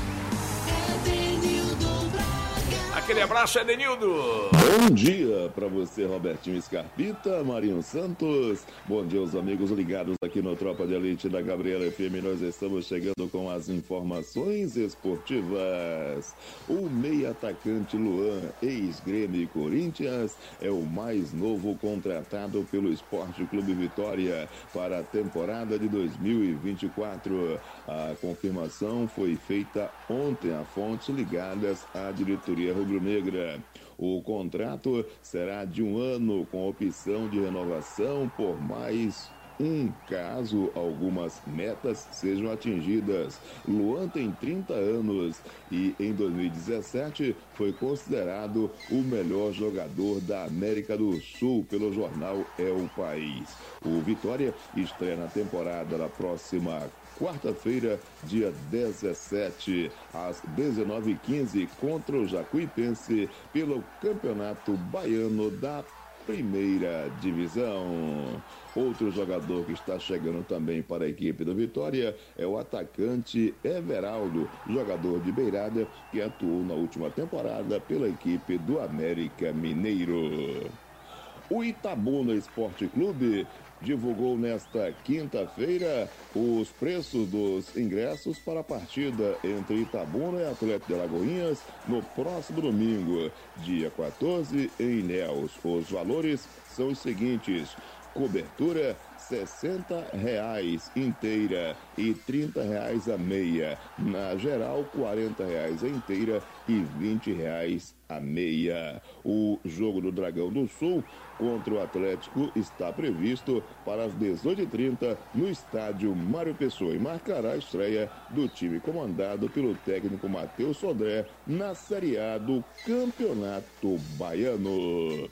Aquele abraço, Edenildo. Bom dia para você, Robertinho Scarpita, Marinho Santos. Bom dia aos amigos ligados aqui no Tropa de Elite da Gabriela F M. Nós estamos chegando com as informações esportivas. O meia atacante Luan, ex-Grêmio e Corinthians, é o mais novo contratado pelo Esporte Clube Vitória para a temporada de dois mil e vinte e quatro. A confirmação foi feita ontem a fontes ligadas à diretoria rubro-negra. O contrato será de um ano com opção de renovação por mais um, caso algumas metas sejam atingidas. Luan tem trinta anos e em dois mil e dezessete foi considerado o melhor jogador da América do Sul pelo jornal É o País. O Vitória estreia na temporada da próxima quarta-feira, dia dezessete, às dezenove e quinze, contra o Jacuipense, pelo Campeonato Baiano da primeira divisão. Outro jogador que está chegando também para a equipe do Vitória é o atacante Everaldo, jogador de beirada que atuou na última temporada pela equipe do América Mineiro. O Itabuna Esporte Clube divulgou nesta quinta-feira os preços dos ingressos para a partida entre Itabuna e Atlético de Alagoinhas no próximo domingo, dia quatorze, em Ilhéus. Os valores são os seguintes: cobertura sessenta reais inteira e trinta reais a meia. Na geral, quarenta reais a inteira e vinte reais a meia. O jogo do Dragão do Sul contra o Atlético está previsto para as dezoito e trinta no estádio Mário Pessoa e marcará a estreia do time comandado pelo técnico Matheus Sodré na Série A do Campeonato Baiano.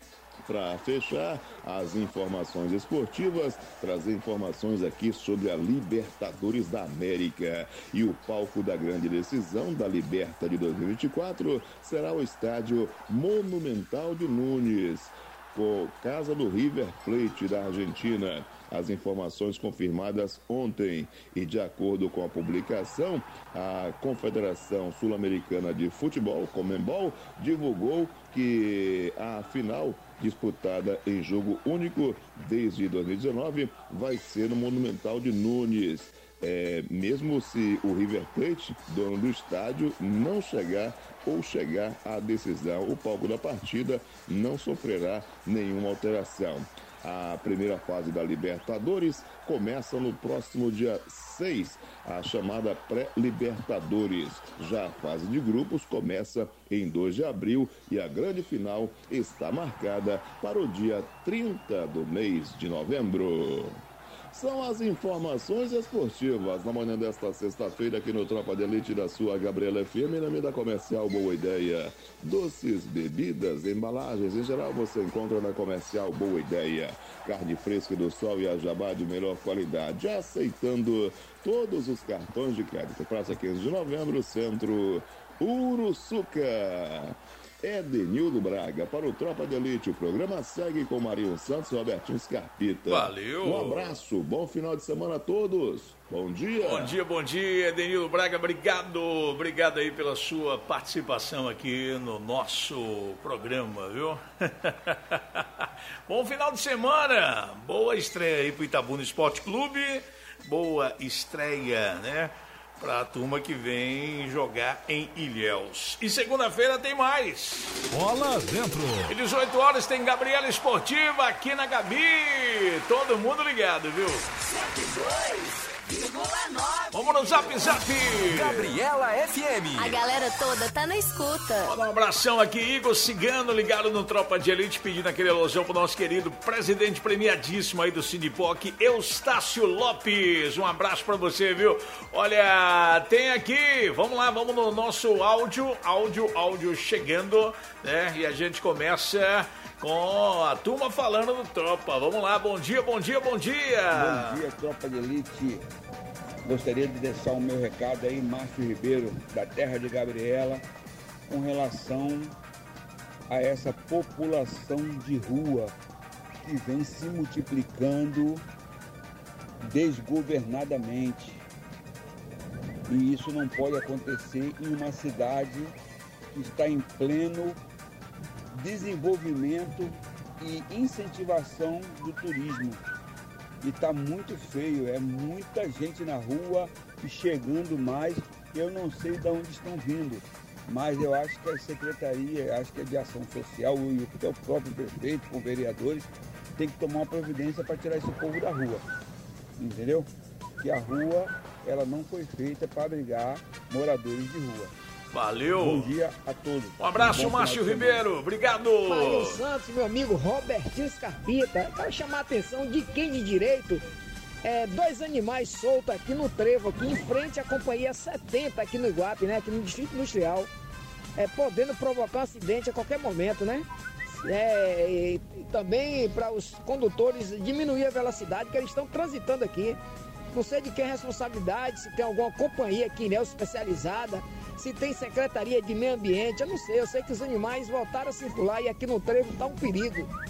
Para fechar as informações esportivas, trazer informações aqui sobre a Libertadores da América. E o palco da grande decisão da Liberta de dois mil e vinte e quatro será o estádio Monumental de Nunes, com casa do River Plate da Argentina. As informações confirmadas ontem e de acordo com a publicação, a Confederação Sul-Americana de Futebol, Conmebol, divulgou que a final disputada em jogo único desde dois mil e dezenove vai ser no Monumental de Nunes. É, mesmo se o River Plate, dono do estádio, não chegar ou chegar à decisão, o palco da partida não sofrerá nenhuma alteração. A primeira fase da Libertadores começa no próximo dia seis, a chamada pré-Libertadores. Já a fase de grupos começa em dois de abril e a grande final está marcada para o dia trinta do mês de novembro. São as informações esportivas na manhã desta sexta-feira aqui no Tropa de Elite da sua Gabriela F M, na mídia comercial Boa Ideia. Doces, bebidas, embalagens, em geral você encontra na comercial Boa Ideia. Carne fresca do sol e a jabá de melhor qualidade, aceitando todos os cartões de crédito. Praça quinze de novembro, Centro Uruçuca. Edenildo Braga para o Tropa de Elite. O programa segue com Marinho Santos e Robertinho Scarpita. Valeu. Um abraço, bom final de semana a todos. Bom dia. Bom dia, bom dia, Edenildo Braga. Obrigado, obrigado aí pela sua participação aqui no nosso programa, viu? Bom final de semana. Boa estreia aí pro Itabuna Esporte Clube. Boa estreia, né? Para a turma que vem jogar em Ilhéus. E segunda-feira tem mais. Bola dentro. E dezoito horas tem Gabriela Esportiva aqui na Gabi. Todo mundo ligado, viu? cento e dois vírgula nove. Vamos no Zap Zap. Gabriela F M. A galera toda tá na escuta. Manda um abração aqui, Igor Cigano, ligado no Tropa de Elite, pedindo aquele elogião pro nosso querido presidente premiadíssimo aí do Cinepoc, Eustácio Lopes. Um abraço pra você, viu? Olha, tem aqui, vamos lá, vamos no nosso áudio, áudio, áudio chegando, né? E a gente começa com a turma falando do Tropa. Vamos lá, bom dia, bom dia, bom dia. Bom dia, Tropa de Elite. Gostaria de deixar o meu recado aí, Márcio Ribeiro, da terra de Gabriela, com relação a essa população de rua que vem se multiplicando desgovernadamente. E isso não pode acontecer em uma cidade que está em pleno desenvolvimento e incentivação do turismo. E está muito feio, é muita gente na rua e chegando mais. Eu não sei de onde estão vindo, mas eu acho que a secretaria, acho que é de ação social e até o próprio prefeito com vereadores tem que tomar uma providência para tirar esse povo da rua, entendeu? Que a rua, ela não foi feita para abrigar moradores de rua. Valeu. Bom dia a todos. Um abraço, Márcio Ribeiro. Obrigado. Marinho Santos, meu amigo Robertinho Scarpita. Quero chamar a atenção de quem de direito. É, dois animais soltos aqui no trevo, aqui em frente à companhia setenta, aqui no Iguape, né? Aqui no Distrito Industrial. É, podendo provocar um acidente a qualquer momento, né? É, e, e também para os condutores diminuir a velocidade que eles estão transitando aqui. Não sei de quem é a responsabilidade, se tem alguma companhia aqui, né, especializada, se tem secretaria de meio ambiente, eu não sei. Eu sei que os animais voltaram a circular e aqui no trevo está um perigo.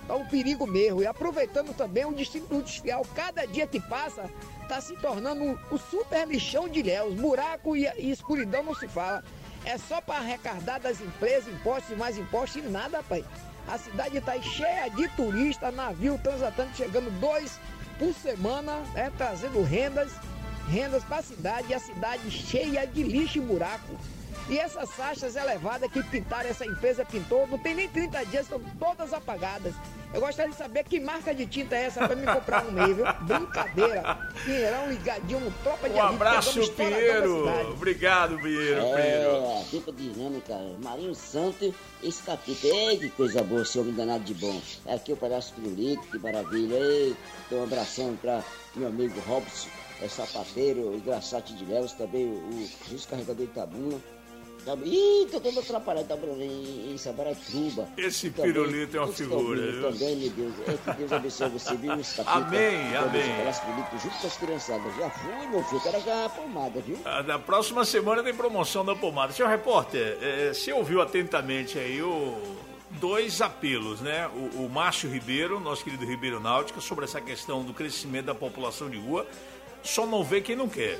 tá um perigo mesmo. E aproveitando também o Distrito Industrial, cada dia que passa, tá se tornando um, um super lixão de Ilhéus. Buraco e, e escuridão não se fala. É só para arrecadar das empresas, impostos e mais impostos e nada, pai. A cidade está cheia de turistas, navio transatlântico chegando dois por semana, né, trazendo rendas, rendas para a cidade, e a cidade cheia de lixo e buraco. E essas taxas elevadas que pintaram, essa empresa pintou, não tem nem trinta dias, estão todas apagadas. Eu gostaria de saber que marca de tinta é essa para me comprar um meio, viu? Brincadeira. Pinheirão ligadinho, um tropa de Um abraço, Pinheiro. Obrigado, Pinheiro. É, tipo dinâmica, Marinho Santos, esse capítulo. Ei, que coisa boa, esse homem danado de bom. É aqui o Palhaço Pirulito, que maravilha. Ei, então um abração para meu amigo Robson, é sapateiro, engraçado de Léus, também o juiz carregador de Itabuna. Ih, tô todo atrapalhado, tá em Sabaratuba. Esse Pirulito é uma figura, viu? Também, meu Deus. É que Deus abençoe você, viu? Amém, amém. Palhaço Pirulito junto com as criançadas. Já fui, meu filho, quero ganhar a pomada, viu? Ah, na próxima semana tem promoção da pomada. Senhor repórter, é, você ouviu atentamente aí o... dois apelos, né? O, o Márcio Ribeiro, nosso querido Ribeiro Náutica, sobre essa questão do crescimento da população de rua. Só não vê quem não quer.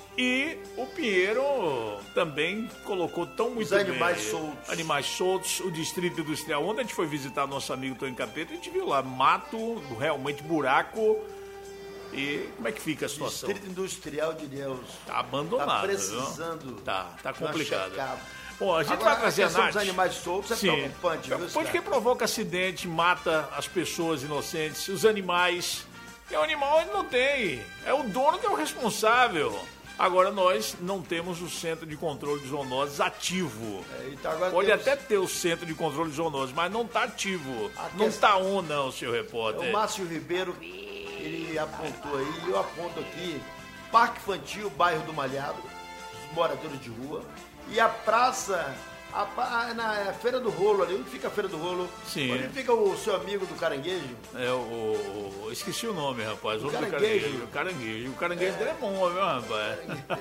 E o Pinheiro também colocou tão muito Os animais bem, soltos. Animais soltos, o Distrito Industrial. Ontem a gente foi visitar nosso amigo Tony Capeta, a gente viu lá mato, realmente buraco. E como é que fica a situação? Distrito Industrial de Ilhéus. Tá abandonado. Tá precisando. Viu? Tá, tá complicado. Bom, Bom, a gente Agora, vai trazer a a questão Nath. dos animais soltos é Sim. preocupante, viu, Porque cara? provoca acidente, mata as pessoas inocentes, os animais. E o animal ele não tem. É o dono que é o responsável. Agora nós não temos o Centro de Controle de Zoonoses ativo. É, então agora Pode temos... até ter o Centro de Controle de Zoonoses, mas não está ativo. A Não questão- está on não, senhor repórter. O Márcio Ribeiro, ele apontou aí, e eu aponto aqui, Parque Infantil, bairro do Malhado, os moradores de rua, e a praça, a, pa- na Feira do Rolo ali, onde fica a Feira do Rolo? Sim. Onde fica o seu amigo do caranguejo? É o, o- Esqueci o nome, rapaz. O O nome do caranguejo. caranguejo. O caranguejo. O caranguejo dele é bom, viu, rapaz?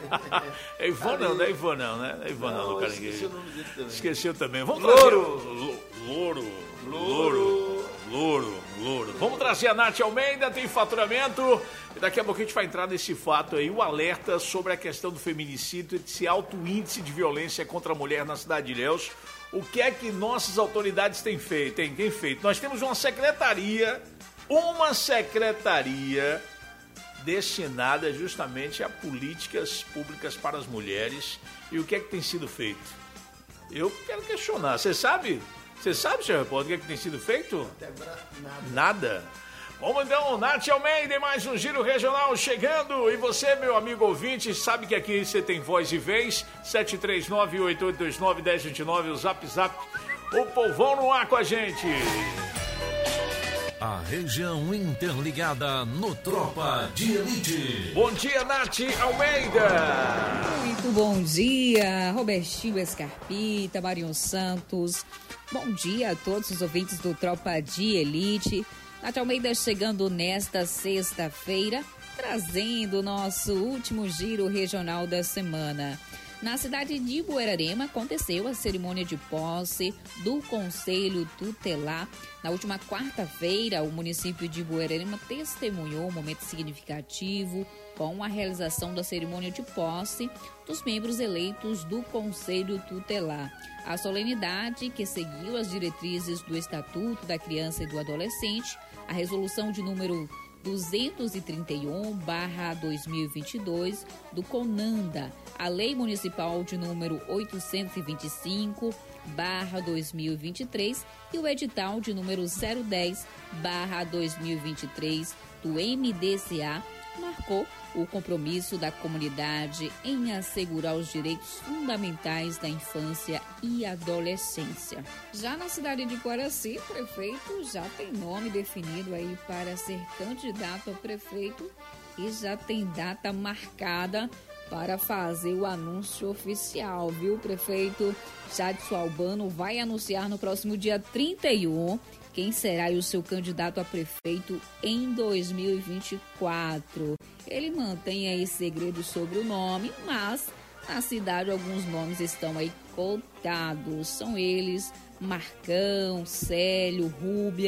É Ivan não, não é Ivan não, né? É Ivan não, Não, do eu esqueci caranguejo. o nome dele também. Esqueceu também. Vamos Louro. trazer... Louro. Louro. Louro. Louro. Vamos trazer a Nath Almeida, tem faturamento. E daqui a pouco a gente vai entrar nesse fato aí, o alerta sobre a questão do feminicídio, esse alto índice de violência contra a mulher na cidade de Ilhéus. O que é que nossas autoridades têm feito? Têm, têm feito? Nós temos uma secretaria, uma secretaria destinada justamente a políticas públicas para as mulheres. E o que é que tem sido feito? Eu quero questionar. Você sabe? Você sabe, senhor repórter, o que é que tem sido feito? Até agora, nada. Nada. Vamos então, Nath Almeida e mais um Giro Regional chegando. E você, meu amigo ouvinte, sabe que aqui você tem voz e vez. sete três nove, oito oito dois nove, um zero dois nove, o Zap Zap. O povão no ar com a gente. A região interligada no Tropa de Elite. Bom dia, Nath Almeida. Muito bom dia, Robertinho Escarpita, Marion Santos. Bom dia a todos os ouvintes do Tropa de Elite. Nath Almeida chegando nesta sexta-feira, trazendo o nosso último giro regional da semana. Na cidade de Buerarema aconteceu a cerimônia de posse do Conselho Tutelar. Na última quarta-feira, o município de Buerarema testemunhou um momento significativo com a realização da cerimônia de posse dos membros eleitos do Conselho Tutelar. A solenidade, que seguiu as diretrizes do Estatuto da Criança e do Adolescente, a resolução de número duzentos e trinta e um barra dois mil e vinte e dois do CONANDA, a Lei Municipal de número oitocentos e vinte e cinco barra dois mil e vinte e três e o edital de número zero dez barra dois mil e vinte e três do M D C A, marcou o compromisso da comunidade em assegurar os direitos fundamentais da infância e adolescência. Já na cidade de Guaraci, o prefeito já tem nome definido aí para ser candidato a prefeito e já tem data marcada para fazer o anúncio oficial, viu? O prefeito Jadson Albano vai anunciar no próximo dia trinta e um quem será o seu candidato a prefeito em dois mil e vinte e quatro. Ele mantém aí segredo sobre o nome, mas na cidade alguns nomes estão aí cotados. São eles Marcão, Célio, Rúbia.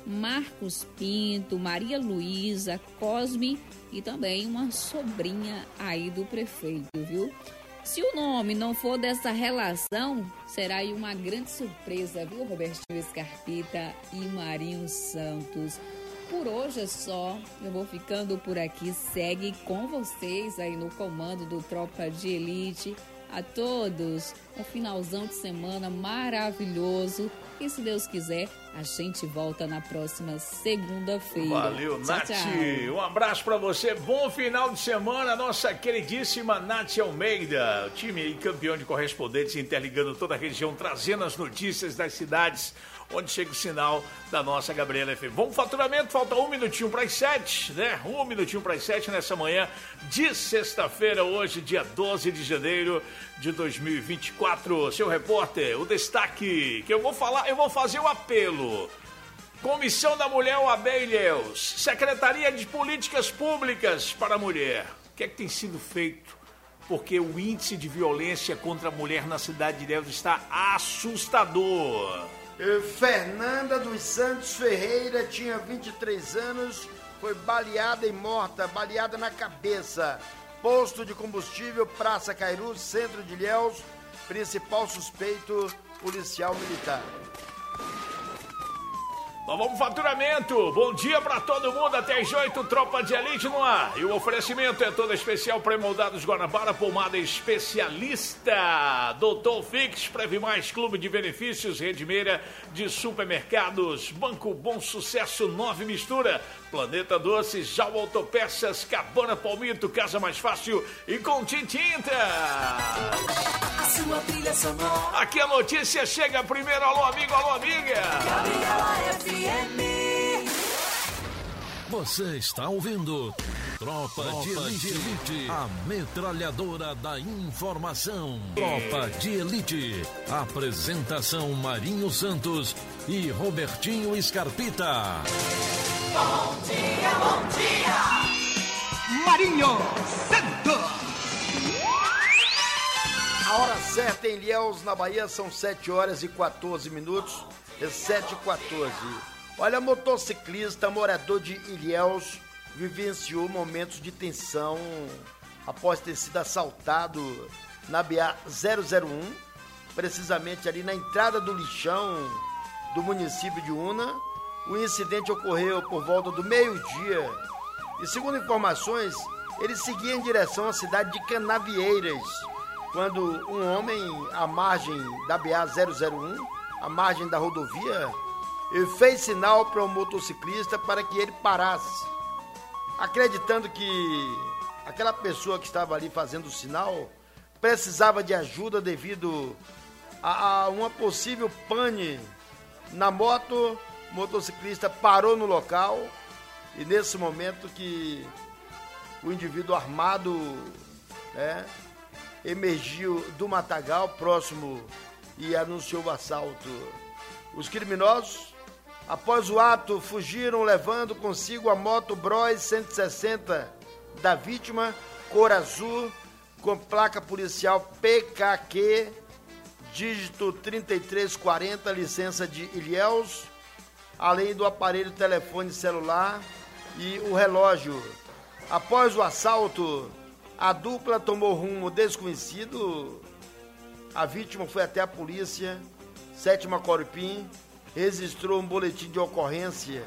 Marcos Pinto, Maria Luísa, Cosme e também uma sobrinha aí do prefeito, viu? Se o nome não for dessa relação, será aí uma grande surpresa, viu, Robertinho Scarpita e Marinho Santos. Por hoje é só, eu vou ficando por aqui, segue com vocês aí no comando do Tropa de Elite. A todos, um finalzão de semana maravilhoso e se Deus quiser, a gente volta na próxima segunda-feira. Valeu, tchau, Nath, tchau. Um abraço pra você, bom final de semana, nossa queridíssima Nath Almeida, o time aí campeão de correspondentes interligando toda a região, trazendo as notícias das cidades onde chega o sinal da nossa Gabriela F M. Vamos faturamento, falta um minutinho para as sete, né? Um minutinho para as sete nessa manhã de sexta-feira, hoje, dia doze de janeiro de dois mil e vinte e quatro. Seu repórter, o destaque que eu vou falar, eu vou fazer o apelo. Comissão da Mulher, o A B Ilhéus, Secretaria de Políticas Públicas para a Mulher. O que é que tem sido feito? Porque o índice de violência contra a mulher na cidade de Ilhéus está assustador. Fernanda dos Santos Ferreira tinha vinte e três anos, foi baleada e morta, baleada na cabeça. Posto de combustível, Praça Cairu, centro de Ilhéus, principal suspeito, policial militar. Nós vamos faturamento. Bom dia pra todo mundo. Até às oito, Tropa de Elite no ar. E o oferecimento é todo especial pré-moldados Guanabara, pomada especialista. Doutor Fix, Preve Mais, Clube de Benefícios, Redmeira de Supermercados, Banco Bom Sucesso, Nove Mistura, Planeta Doces, Jal Autopeças, Cabana Palmito, Casa Mais Fácil e Conti Tintas. A sua trilha sonora. Aqui a notícia chega primeiro. Alô, amigo, alô, amiga. Gabriela F M. Você está ouvindo Tropa, Tropa de, Elite, de Elite, a metralhadora da informação. Tropa de Elite. Apresentação Marinho Santos e Robertinho Scarpita. Bom dia, bom dia, Marinho Santos. A hora certa em Ilhéus, na Bahia, são sete horas e quatorze minutos. É sete e quatorze. Olha, motociclista morador de Ilhéus vivenciou momentos de tensão após ter sido assaltado na B A zero zero um, precisamente ali na entrada do lixão do município de Una. O incidente ocorreu por volta do meio-dia e, segundo informações, ele seguia em direção à cidade de Canavieiras, quando um homem, à margem da B A zero zero um, à margem da rodovia, fez sinal para o motociclista para que ele parasse, acreditando que aquela pessoa que estava ali fazendo o sinal precisava de ajuda devido a, a uma possível pane na moto. O motociclista parou no local e nesse momento que o indivíduo armado, né, emergiu do matagal próximo e anunciou o assalto. Os criminosos, após o ato, fugiram levando consigo a moto Bros cento e sessenta da vítima, cor azul, com placa policial P K Q, dígito trinta e três quarenta, licença de Ilhéus, além do aparelho telefone celular e o relógio. Após o assalto, a dupla tomou rumo desconhecido. A vítima foi até a polícia, Sétima Corupim, registrou um boletim de ocorrência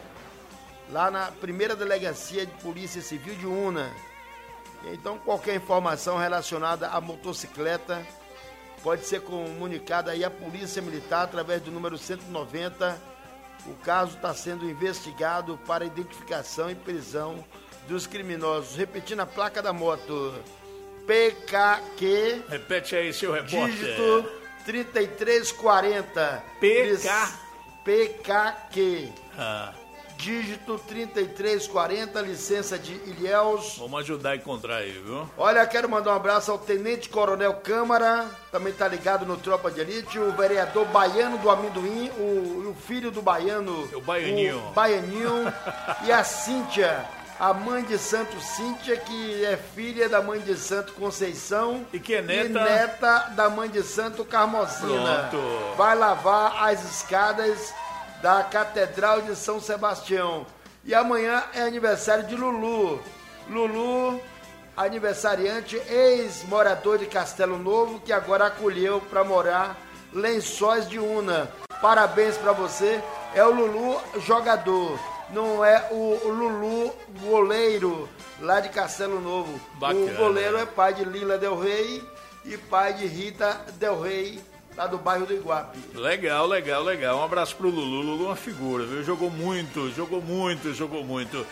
lá na primeira delegacia de Polícia Civil de Una. Então, qualquer informação relacionada à motocicleta pode ser comunicada aí à Polícia Militar através do número cento e noventa. O caso está sendo investigado para identificação e prisão dos criminosos. Repetindo a placa da moto, P K Q. Repete aí, seu repórter. Dígito trinta e três quarenta. P K. P K Q. Ah. Dígito trinta e três quarenta, licença de Ilhéus. Vamos ajudar a encontrar aí, viu? Olha, quero mandar um abraço ao Tenente Coronel Câmara, também tá ligado no Tropa de Elite, o vereador Baiano do Amendoim, o, o filho do Baiano, o Baianinho, o Baianinho e a Cíntia, a mãe de Santo Cíntia, que é filha da mãe de Santo Conceição e que é neta, e neta da mãe de Santo Carmosina. Pronto. Vai lavar as escadas da Catedral de São Sebastião. E amanhã é aniversário de Lulu. Lulu, aniversariante, ex-morador de Castelo Novo, que agora acolheu para morar Lençóis de Una. Parabéns para você. É o Lulu jogador, não é o Lulu goleiro lá de Castelo Novo. Bacana. O goleiro é pai de Lila Del Rey e pai de Rita Del Rey, lá do bairro do Iguape. Legal, legal, legal. Um abraço pro Lulu. Lulu é uma figura, viu? Jogou muito, jogou muito, jogou muito.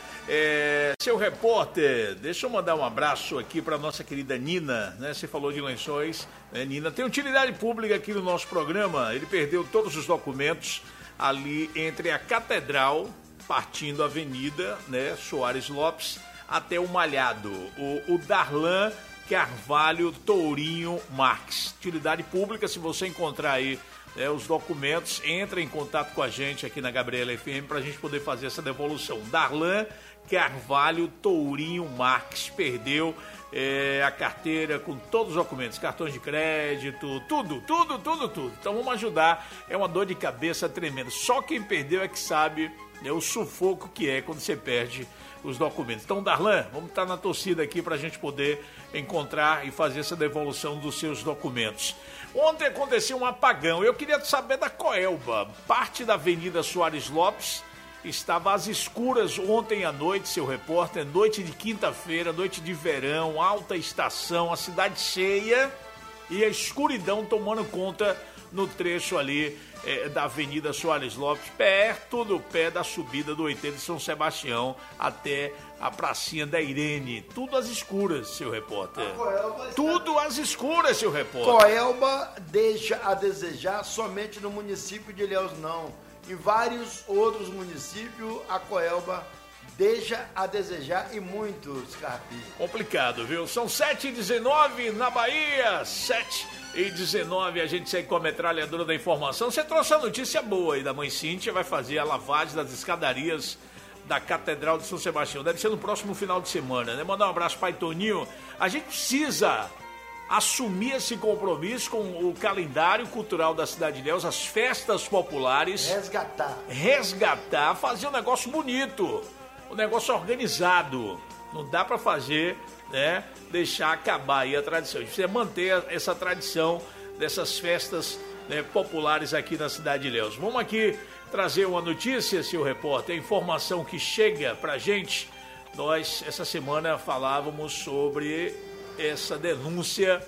É, seu repórter, deixa eu mandar um abraço aqui para nossa querida Nina, né? Você falou de Lençóis, né, Nina? Tem utilidade pública aqui no nosso programa. Ele perdeu todos os documentos ali entre a Catedral, partindo a Avenida, né, Soares Lopes, até o Malhado. O, o Darlan Carvalho Tourinho Marques. Utilidade pública, se você encontrar aí é, os documentos, entra em contato com a gente aqui na Gabriela F M para a gente poder fazer essa devolução. Darlan Carvalho Tourinho Marques perdeu é, a carteira com todos os documentos, cartões de crédito, tudo, tudo, tudo, tudo. Então vamos ajudar, é uma dor de cabeça tremenda. Só quem perdeu é que sabe é, o sufoco que é quando você perde os documentos. Então, Darlan, vamos estar na torcida aqui para a gente poder encontrar e fazer essa devolução dos seus documentos. Ontem aconteceu um apagão. Eu queria saber da Coelba. Parte da Avenida Soares Lopes estava às escuras ontem à noite, seu repórter. Noite de quinta-feira, noite de verão, alta estação, a cidade cheia e a escuridão tomando conta no trecho ali é, da Avenida Soares Lopes, perto do pé da subida do oitenta de São Sebastião até a pracinha da Irene. Tudo às escuras, seu repórter. Tudo às escuras, seu repórter. Coelba deixa a desejar somente no município de Ilhéus, não. Em vários outros municípios, a Coelba deixa a desejar e muito, Scarpi. Complicado, viu? São sete e dezenove na Bahia, sete e dezenove, a gente segue com a metralhadora da informação. Você trouxe a notícia boa aí da mãe Cíntia, vai fazer a lavagem das escadarias da Catedral de São Sebastião. Deve ser no próximo final de semana, né? Mandar um abraço para Toninho. A gente precisa assumir esse compromisso com o calendário cultural da cidade de Ilhéus, as festas populares. Resgatar. Resgatar, fazer um negócio bonito, um negócio organizado. Não dá para fazer, né, deixar acabar aí a tradição. A gente precisa manter essa tradição dessas festas, né, populares aqui na cidade de Ilhéus. Vamos aqui trazer uma notícia, seu repórter, a informação que chega pra gente. Nós, essa semana, falávamos sobre essa denúncia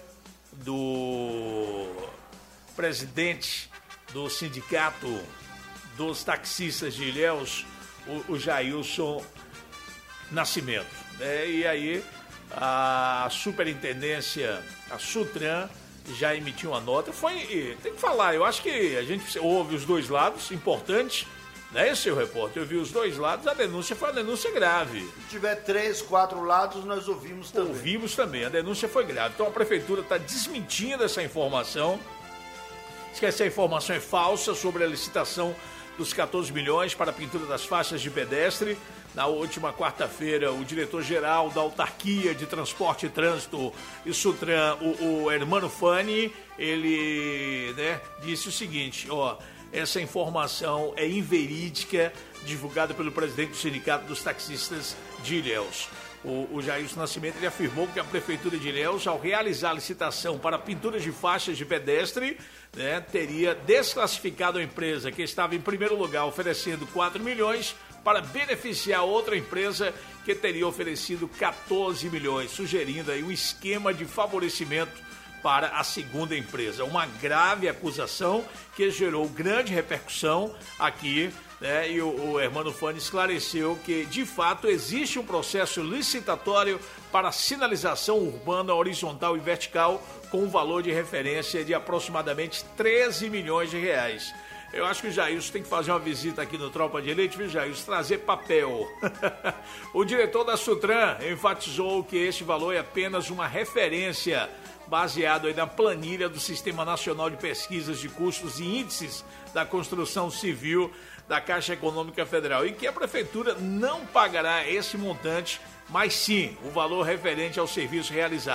do presidente do sindicato dos taxistas de Ilhéus, o, o Jailson Nascimento. É, e aí a superintendência, a Sutran, já emitiu uma nota. Foi, tem que falar, eu acho que a gente ouve os dois lados, importante, né, seu repórter? Eu vi os dois lados, a denúncia foi uma denúncia grave. Se tiver três, quatro lados, nós ouvimos também. Ouvimos também, a denúncia foi grave. Então a prefeitura está desmentindo essa informação, diz que essa informação é falsa sobre a licitação dos catorze milhões para a pintura das faixas de pedestre. Na última quarta-feira, o diretor-geral da Autarquia de Transporte e Trânsito e Sutran, o, o Hermano Fani, ele, né, disse o seguinte, ó, essa informação é inverídica, divulgada pelo presidente do Sindicato dos Taxistas de Ilhéus. O, o Jailson Nascimento, ele afirmou que a Prefeitura de Ilhéus, ao realizar a licitação para pinturas de faixas de pedestre, né, teria desclassificado a empresa que estava em primeiro lugar oferecendo quatro milhões para beneficiar outra empresa que teria oferecido catorze milhões, sugerindo aí um esquema de favorecimento para a segunda empresa. Uma grave acusação que gerou grande repercussão aqui, né? E o, o Hermano Fani esclareceu que, de fato, existe um processo licitatório para sinalização urbana horizontal e vertical com um valor de referência de aproximadamente treze milhões de reais. Eu acho que o Jailson tem que fazer uma visita aqui no Tropa de Elite, viu, Jailson? Trazer papel. O diretor da Sutran enfatizou que esse valor é apenas uma referência baseado aí na planilha do Sistema Nacional de Pesquisas de Custos e Índices da Construção Civil da Caixa Econômica Federal e que a Prefeitura não pagará esse montante, mas sim o valor referente ao serviço realizado.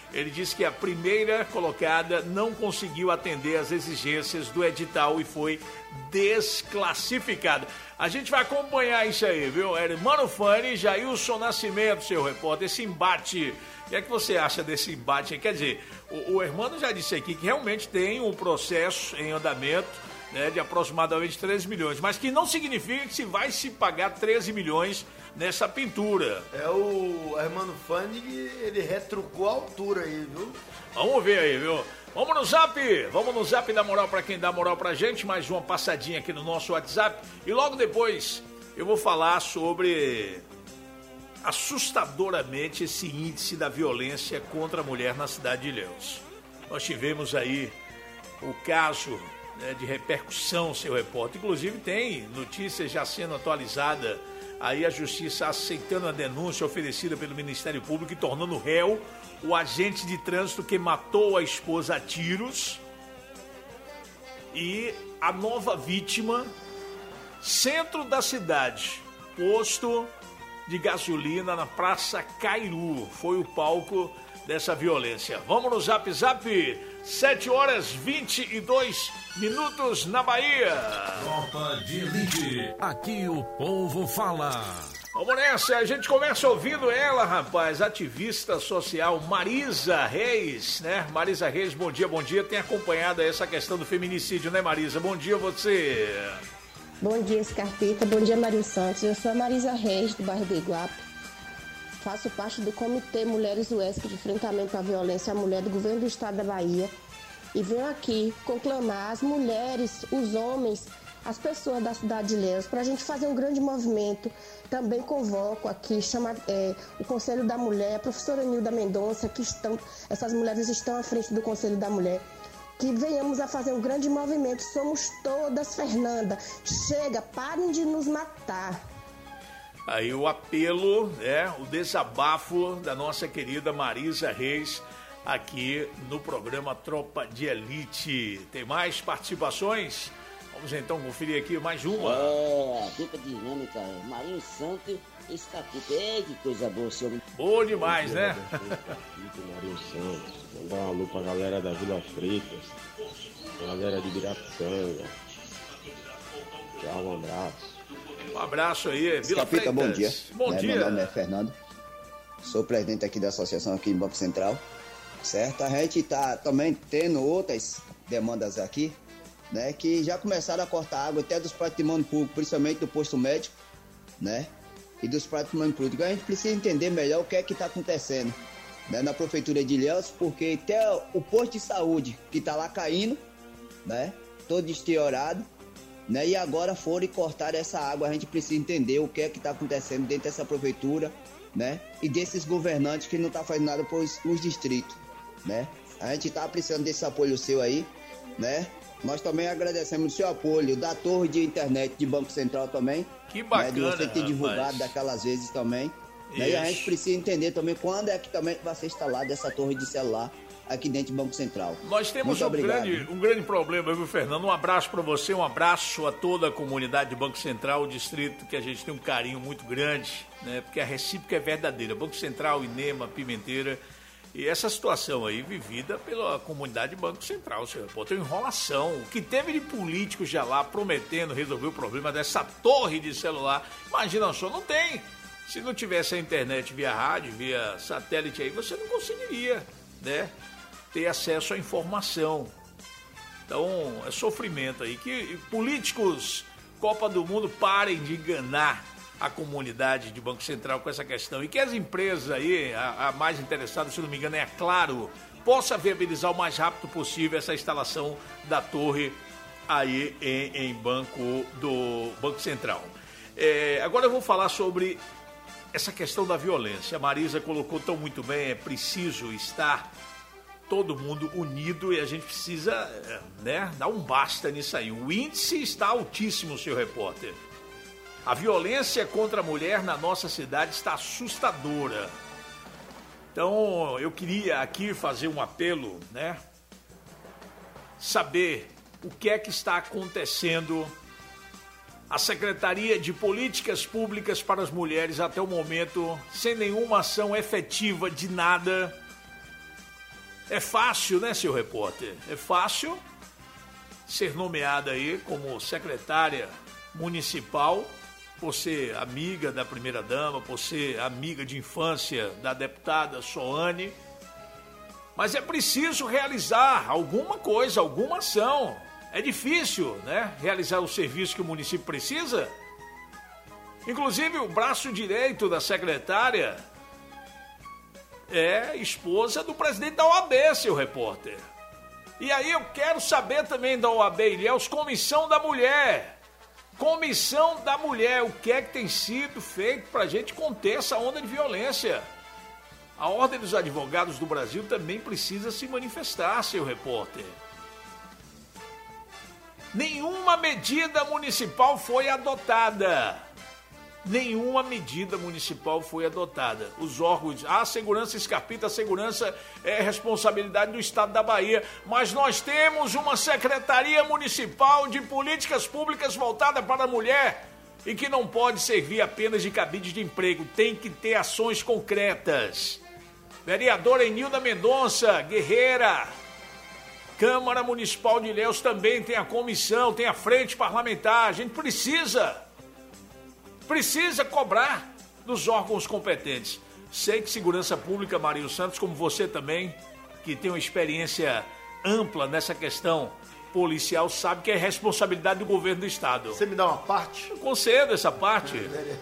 Ele disse que a primeira colocada não conseguiu atender às exigências do edital e foi desclassificada. A gente vai acompanhar isso aí, viu? Hermano Fanny e Jailson Nascimento, seu repórter, esse embate. O que é que você acha desse embate? Quer dizer, o, o Hermano já disse aqui que realmente tem um processo em andamento, né, de aproximadamente treze milhões, mas que não significa que se vai se pagar treze milhões nessa pintura. É o Hermano Fanny, ele retrucou a altura aí, viu? Vamos ver aí, viu? Vamos no zap, vamos no zap dar moral pra quem dá moral pra gente, mais uma passadinha aqui no nosso WhatsApp e logo depois eu vou falar sobre assustadoramente esse índice da violência contra a mulher na cidade de Ilhéus. Nós tivemos aí o caso, né, de repercussão, seu repórter, inclusive tem notícias já sendo atualizada, aí a justiça aceitando a denúncia oferecida pelo Ministério Público e tornando réu o agente de trânsito que matou a esposa a tiros. E a nova vítima, centro da cidade, posto de gasolina na Praça Cairu, foi o palco dessa violência. Vamos no Zap Zap, sete horas vinte e dois minutos na Bahia. Tropa de Elite, aqui o povo fala. Vamos nessa, a gente começa ouvindo ela, rapaz, ativista social Marisa Reis, né? Marisa Reis, bom dia, bom dia. Tem acompanhado essa questão do feminicídio, né, Marisa? Bom dia, você. Bom dia, Scarpita. Bom dia, Marinho Santos. Eu sou a Marisa Reis, do bairro do Iguape. Faço parte do Comitê Mulheres U E S C de Enfrentamento à Violência à Mulher do Governo do Estado da Bahia. E venho aqui conclamar as mulheres, os homens, as pessoas da cidade de Ilhéus para a gente fazer um grande movimento. Também convoco aqui chama, é, o Conselho da Mulher, a professora Nilda Mendonça, que estão, essas mulheres estão à frente do Conselho da Mulher, que venhamos a fazer um grande movimento. Somos todas, Fernanda. Chega, parem de nos matar. Aí o apelo, né, o desabafo da nossa querida Marisa Reis aqui no programa Tropa de Elite. Tem mais participações? Vamos então conferir aqui mais uma. É, a dupla dinâmica, Marinho Santos e Escapita. Ei, que coisa boa, senhor. Boa demais, né? Marinho Santos. Mandar uma alô pra galera da Vila Freitas, galera de Birapitanga. Tchau, um abraço. Um abraço aí, Vila Escapita, Freitas. bom dia. Bom é, dia. Meu nome é Fernando. Sou presidente aqui da associação aqui em Banco Central. Certo? A gente tá também tendo outras demandas aqui, né, que já começaram a cortar água até dos patrimônios públicos, principalmente do posto médico, né, e dos patrimônios públicos. A gente precisa entender melhor o que é que está acontecendo, né, na prefeitura de Ilhéus, porque até o posto de saúde que está lá caindo, né, todo deteriorado, né, e agora foram e cortaram essa água. A gente precisa entender o que é que está acontecendo dentro dessa prefeitura, né, e desses governantes que não estão tá fazendo nada para os distritos, né. A gente está precisando desse apoio seu aí, né. Nós também agradecemos o seu apoio da torre de internet de Banco Central também. Que bacana, né, de você ter divulgado rapaz. daquelas vezes também. Né, e a gente precisa entender também quando é que também vai ser instalada essa torre de celular aqui dentro de Banco Central. Nós temos um grande, um grande problema, viu, Fernando? Um abraço para você, um abraço a toda a comunidade de Banco Central, o distrito que a gente tem um carinho muito grande, né? Porque a recíproca é verdadeira. Banco Central, Inema, Pimenteira. E essa situação aí vivida pela comunidade de Banco Central, senhor repórter, enrolação. O que teve de políticos já lá prometendo resolver o problema dessa torre de celular, imagina só, não tem. Se não tivesse a internet via rádio, via satélite aí, você não conseguiria, né, ter acesso à informação. Então, é sofrimento aí. Que políticos, Copa do Mundo, parem de enganar a comunidade de Banco Central com essa questão. E que as empresas aí, a, a mais interessada, se não me engano, é a Claro, possa viabilizar o mais rápido possível essa instalação da torre aí em, em banco do Banco Central. É, agora eu vou falar sobre essa questão da violência. A Marisa colocou tão muito bem, é preciso estar todo mundo unido e a gente precisa, né, dar um basta nisso aí. O índice está altíssimo, senhor repórter. A violência contra a mulher na nossa cidade está assustadora. Então, eu queria aqui fazer um apelo, né? Saber o que é que está acontecendo. A Secretaria de Políticas Públicas para as Mulheres, até o momento, sem nenhuma ação efetiva de nada. É fácil, né, seu repórter? É fácil ser nomeada aí como secretária municipal, por ser amiga da primeira-dama, por ser amiga de infância da deputada Soane. Mas é preciso realizar alguma coisa, alguma ação. É difícil, né, realizar o serviço que o município precisa. Inclusive, o braço direito da secretária é esposa do presidente da O A B, seu repórter. E aí eu quero saber também da O A B Ilhéus, Comissão da Mulher. Comissão da Mulher, o que é que tem sido feito para a gente conter essa onda de violência? A Ordem dos Advogados do Brasil também precisa se manifestar, seu repórter. Nenhuma medida municipal foi adotada. Nenhuma medida municipal foi adotada. Os órgãos, a segurança Scarpita, a segurança é responsabilidade do Estado da Bahia, mas nós temos uma Secretaria Municipal de Políticas Públicas voltada para a mulher e que não pode servir apenas de cabide de emprego, tem que ter ações concretas. Vereadora Enilda Mendonça, guerreira. Câmara Municipal de Ilhéus também tem a comissão, tem a frente parlamentar, a gente precisa... Precisa cobrar dos órgãos competentes. Sei que segurança pública, Marinho Santos, como você também, que tem uma experiência ampla nessa questão policial, sabe que é responsabilidade do governo do estado. Você me dá uma parte? Eu concedo essa parte.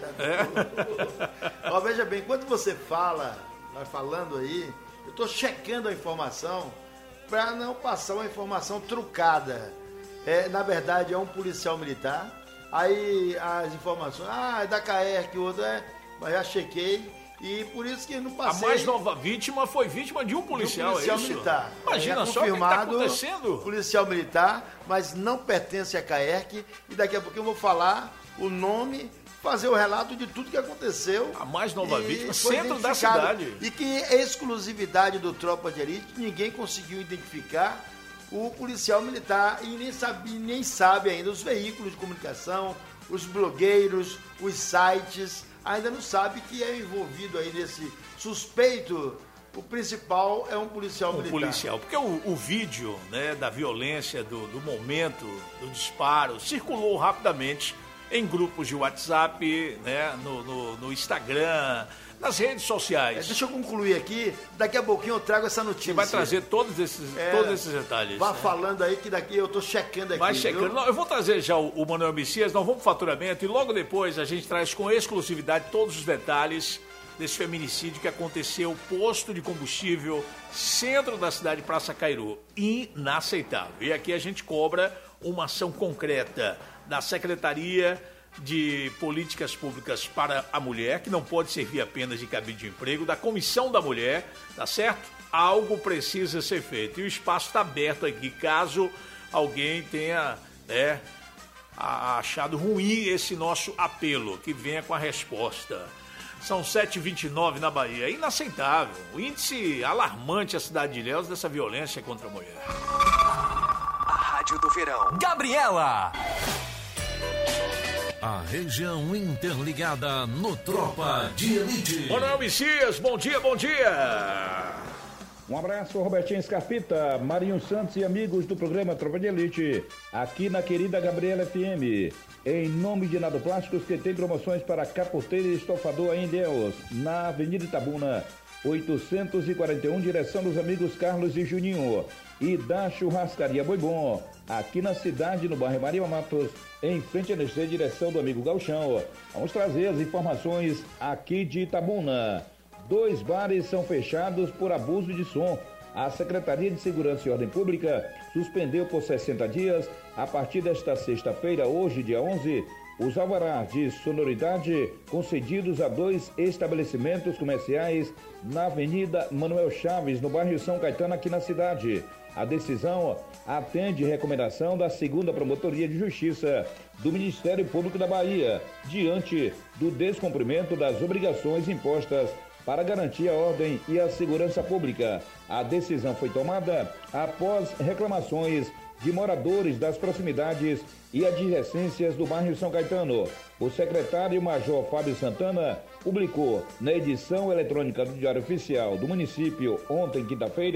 É. Ó, veja bem, enquanto você fala, vai falando aí, eu estou checando a informação para não passar uma informação trucada. É, na verdade, é um policial militar. Aí as informações, ah, é da C A E R, que o outro é, mas já chequei e por isso que não passei. A mais nova vítima foi vítima de um policial, de um policial é isso? militar. Imagina é, só o que está acontecendo. Policial militar, mas não pertence à C A E R e daqui a pouco eu vou falar o nome, fazer o relato de tudo que aconteceu. A mais nova vítima, centro da cidade. E que é exclusividade do Tropa de Elite, ninguém conseguiu identificar o policial militar e nem sabe, nem sabe ainda os veículos de comunicação, os blogueiros, os sites, ainda não sabe que é envolvido aí nesse suspeito. O principal é um policial um militar. policial, porque o, o vídeo, né, da violência, do, do momento do disparo, circulou rapidamente em grupos de WhatsApp, né, no, no, no Instagram, nas redes sociais. É, deixa eu concluir aqui, daqui a pouquinho eu trago essa notícia. Você vai trazer todos esses, é, todos esses detalhes. Vá né? falando aí que daqui eu tô checando aqui. Vai checando. Não, eu vou trazer já o, o Manuel Messias, nós vamos pro faturamento e logo depois a gente traz com exclusividade todos os detalhes desse feminicídio que aconteceu, posto de combustível, centro da cidade de Praça Cairu. Inaceitável. E aqui a gente cobra uma ação concreta da Secretaria de Políticas Públicas para a Mulher, que não pode servir apenas de cabide de emprego, da Comissão da Mulher, tá certo? Algo precisa ser feito. E o espaço está aberto aqui, caso alguém tenha, né, achado ruim esse nosso apelo, que venha com a resposta. São sete e vinte e nove na Bahia. Inaceitável. O índice alarmante a cidade de Ilhéus dessa violência contra a mulher. A Rádio do Verão. Gabriela. A região interligada no Tropa de Elite. Manuel Messias, bom dia, bom dia. Um abraço, Robertinho Scarpita, Marinho Santos e amigos do programa Tropa de Elite, aqui na querida Gabriela F M. Em nome de Nado Plásticos, que tem promoções para capoteiro e estofador em Ilhéus, na Avenida Itabuna, oitocentos e quarenta e um, direção dos amigos Carlos e Juninho. E da Churrascaria Boi Bom, aqui na cidade, no bairro Maria Matos, em frente a N C, direção do amigo Gauchão. Vamos trazer as informações aqui de Itabuna. Dois bares são fechados por abuso de som. A Secretaria de Segurança e Ordem Pública suspendeu por sessenta dias, a partir desta sexta-feira, hoje, dia onze, os alvarás de sonoridade concedidos a dois estabelecimentos comerciais na Avenida Manuel Chaves, no bairro São Caetano, aqui na cidade. A decisão atende recomendação da segunda Promotoria de Justiça do Ministério Público da Bahia, diante do descumprimento das obrigações impostas para garantir a ordem e a segurança pública. A decisão foi tomada após reclamações de moradores das proximidades e adjacências do bairro São Caetano. O secretário-major Fábio Santana publicou na edição eletrônica do Diário Oficial do município ontem, quinta-feira,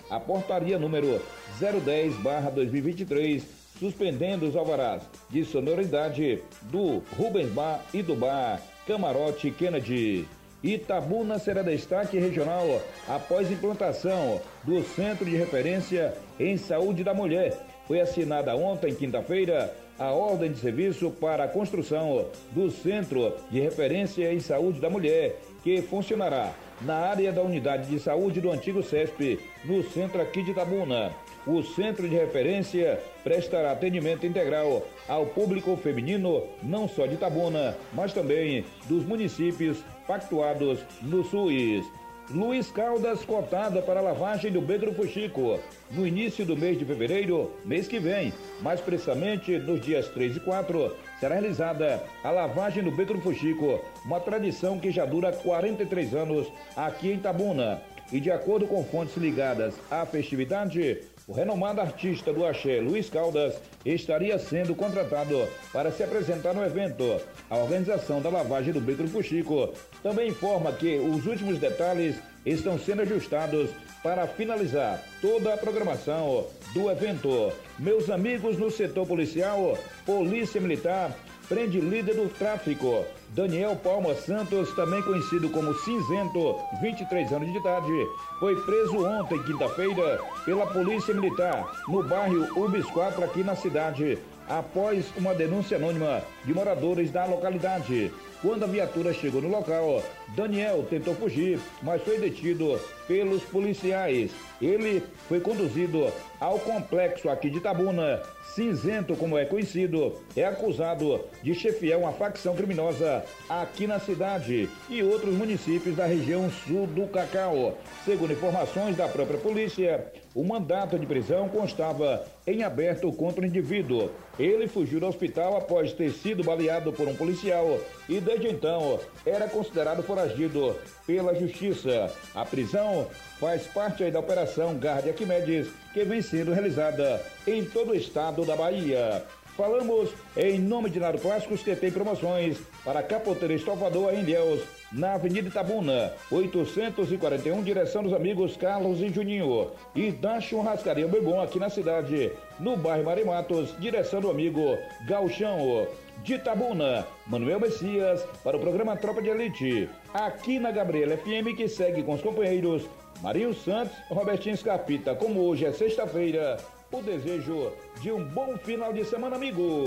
a portaria número zero dez barra dois mil e vinte e três, suspendendo os alvarás de sonoridade do Rubens Bar e do Bar Camarote Kennedy. Itabuna será destaque regional após implantação do Centro de Referência em Saúde da Mulher. Foi assinada ontem, quinta-feira, a ordem de serviço para a construção do Centro de Referência em Saúde da Mulher, que funcionará na área da Unidade de Saúde do antigo C E S P, no centro aqui de Itabuna. O Centro de Referência prestará atendimento integral ao público feminino, não só de Itabuna, mas também dos municípios pactuados no SUS. Luiz Caldas cotada para a lavagem do Pedro Fuxico no início do mês de fevereiro, mês que vem. Mais precisamente, nos dias três e quatro, será realizada a lavagem do Pedro Fuxico, uma tradição que já dura quarenta e três anos aqui em Itabuna. E de acordo com fontes ligadas à festividade, o renomado artista do axé, Luiz Caldas, estaria sendo contratado para se apresentar no evento. A organização da lavagem do Pedro Fuxico também informa que os últimos detalhes estão sendo ajustados para finalizar toda a programação do evento. Meus amigos no setor policial, Polícia Militar prende líder do tráfico, Daniel Palma Santos, também conhecido como Cinzento, vinte e três anos de idade, foi preso ontem, quinta-feira, pela Polícia Militar, no bairro Ubis quatro, aqui na cidade, após uma denúncia anônima de moradores da localidade. Quando a viatura chegou no local, Daniel tentou fugir, mas foi detido pelos policiais. Ele foi conduzido ao complexo aqui de Itabuna. Cinzento, como é conhecido, é acusado de chefiar uma facção criminosa aqui na cidade e outros municípios da região sul do Cacau. Segundo informações da própria polícia, o mandato de prisão constava em aberto contra o indivíduo. Ele fugiu do hospital após ter sido baleado por um policial e desde então era considerado foragido pela justiça. A prisão faz parte aí da Operação Garde Arquimedes, que vem sendo realizada em todo o estado da Bahia. Falamos em nome de Nado Plásticos, que tem promoções para Capoteira Estofador em Ilhéus, na Avenida Itabuna, oitocentos e quarenta e um, direção dos amigos Carlos e Juninho. E da Churrascaria Bebom, aqui na cidade, no bairro Marimatos, direção do amigo Gauchão. De Itabuna, Manuel Messias, para o programa Tropa de Elite, aqui na Gabriela F M, que segue com os companheiros Marinho Santos, Robertinho Scarpita. Como hoje é sexta-feira, o desejo de um bom final de semana, amigo.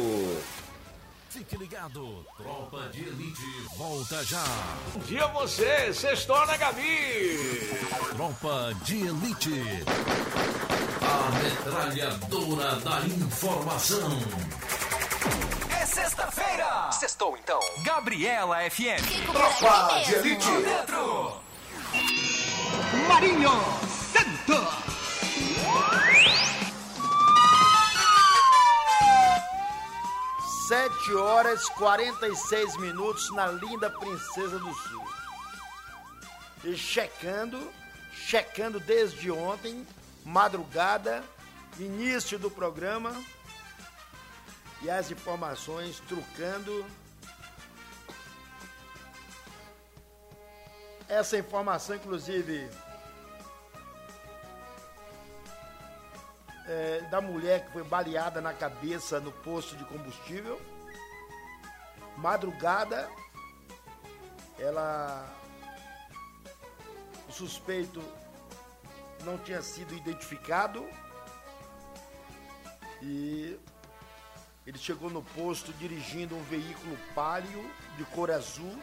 Fique ligado, Tropa de Elite volta já. Bom dia a você, sextou na Gabi. Tropa de Elite, a metralhadora da informação. É sexta-feira. Sextou então. Gabriela F M. Tropa de Elite. Dentro. Marinho Santos. Sete horas e quarenta e seis minutos na linda Princesa do Sul. E checando, checando desde ontem, madrugada, início do programa, e as informações trucando. Essa informação, inclusive, é, da mulher que foi baleada na cabeça no posto de combustível. Madrugada, ela, o suspeito não tinha sido identificado e ele chegou no posto dirigindo um veículo Palio de cor azul.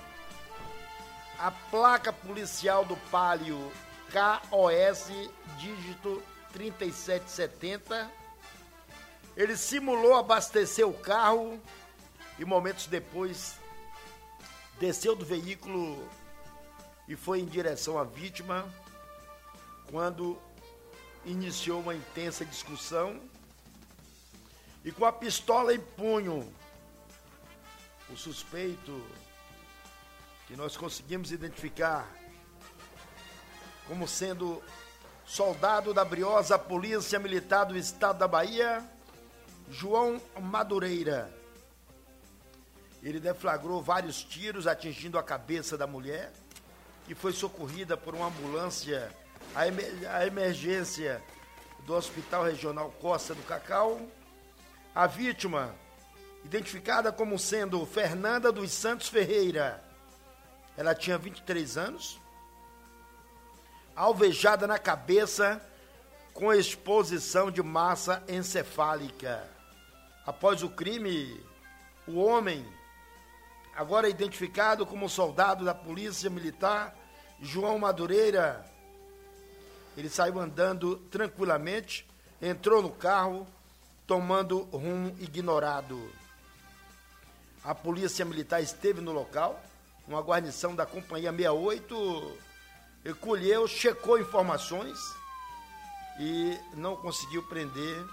A placa policial do Palio K O S dígito trinta e sete setenta. Ele simulou abastecer o carro e momentos depois desceu do veículo e foi em direção à vítima, quando iniciou uma intensa discussão e, com a pistola em punho, o suspeito, que nós conseguimos identificar como sendo soldado da briosa Polícia Militar do Estado da Bahia, João Madureira. Ele deflagrou vários tiros atingindo a cabeça da mulher, que foi socorrida por uma ambulância a, emer, a emergência do Hospital Regional Costa do Cacau. A vítima, identificada como sendo Fernanda dos Santos Ferreira, ela tinha vinte e três anos, alvejada na cabeça com exposição de massa encefálica. Após o crime, o homem, agora identificado como soldado da Polícia Militar, João Madureira, ele saiu andando tranquilamente, entrou no carro, tomando rumo ignorado. A Polícia Militar esteve no local, uma guarnição da Companhia sessenta e oito colheu, checou informações e não conseguiu prender,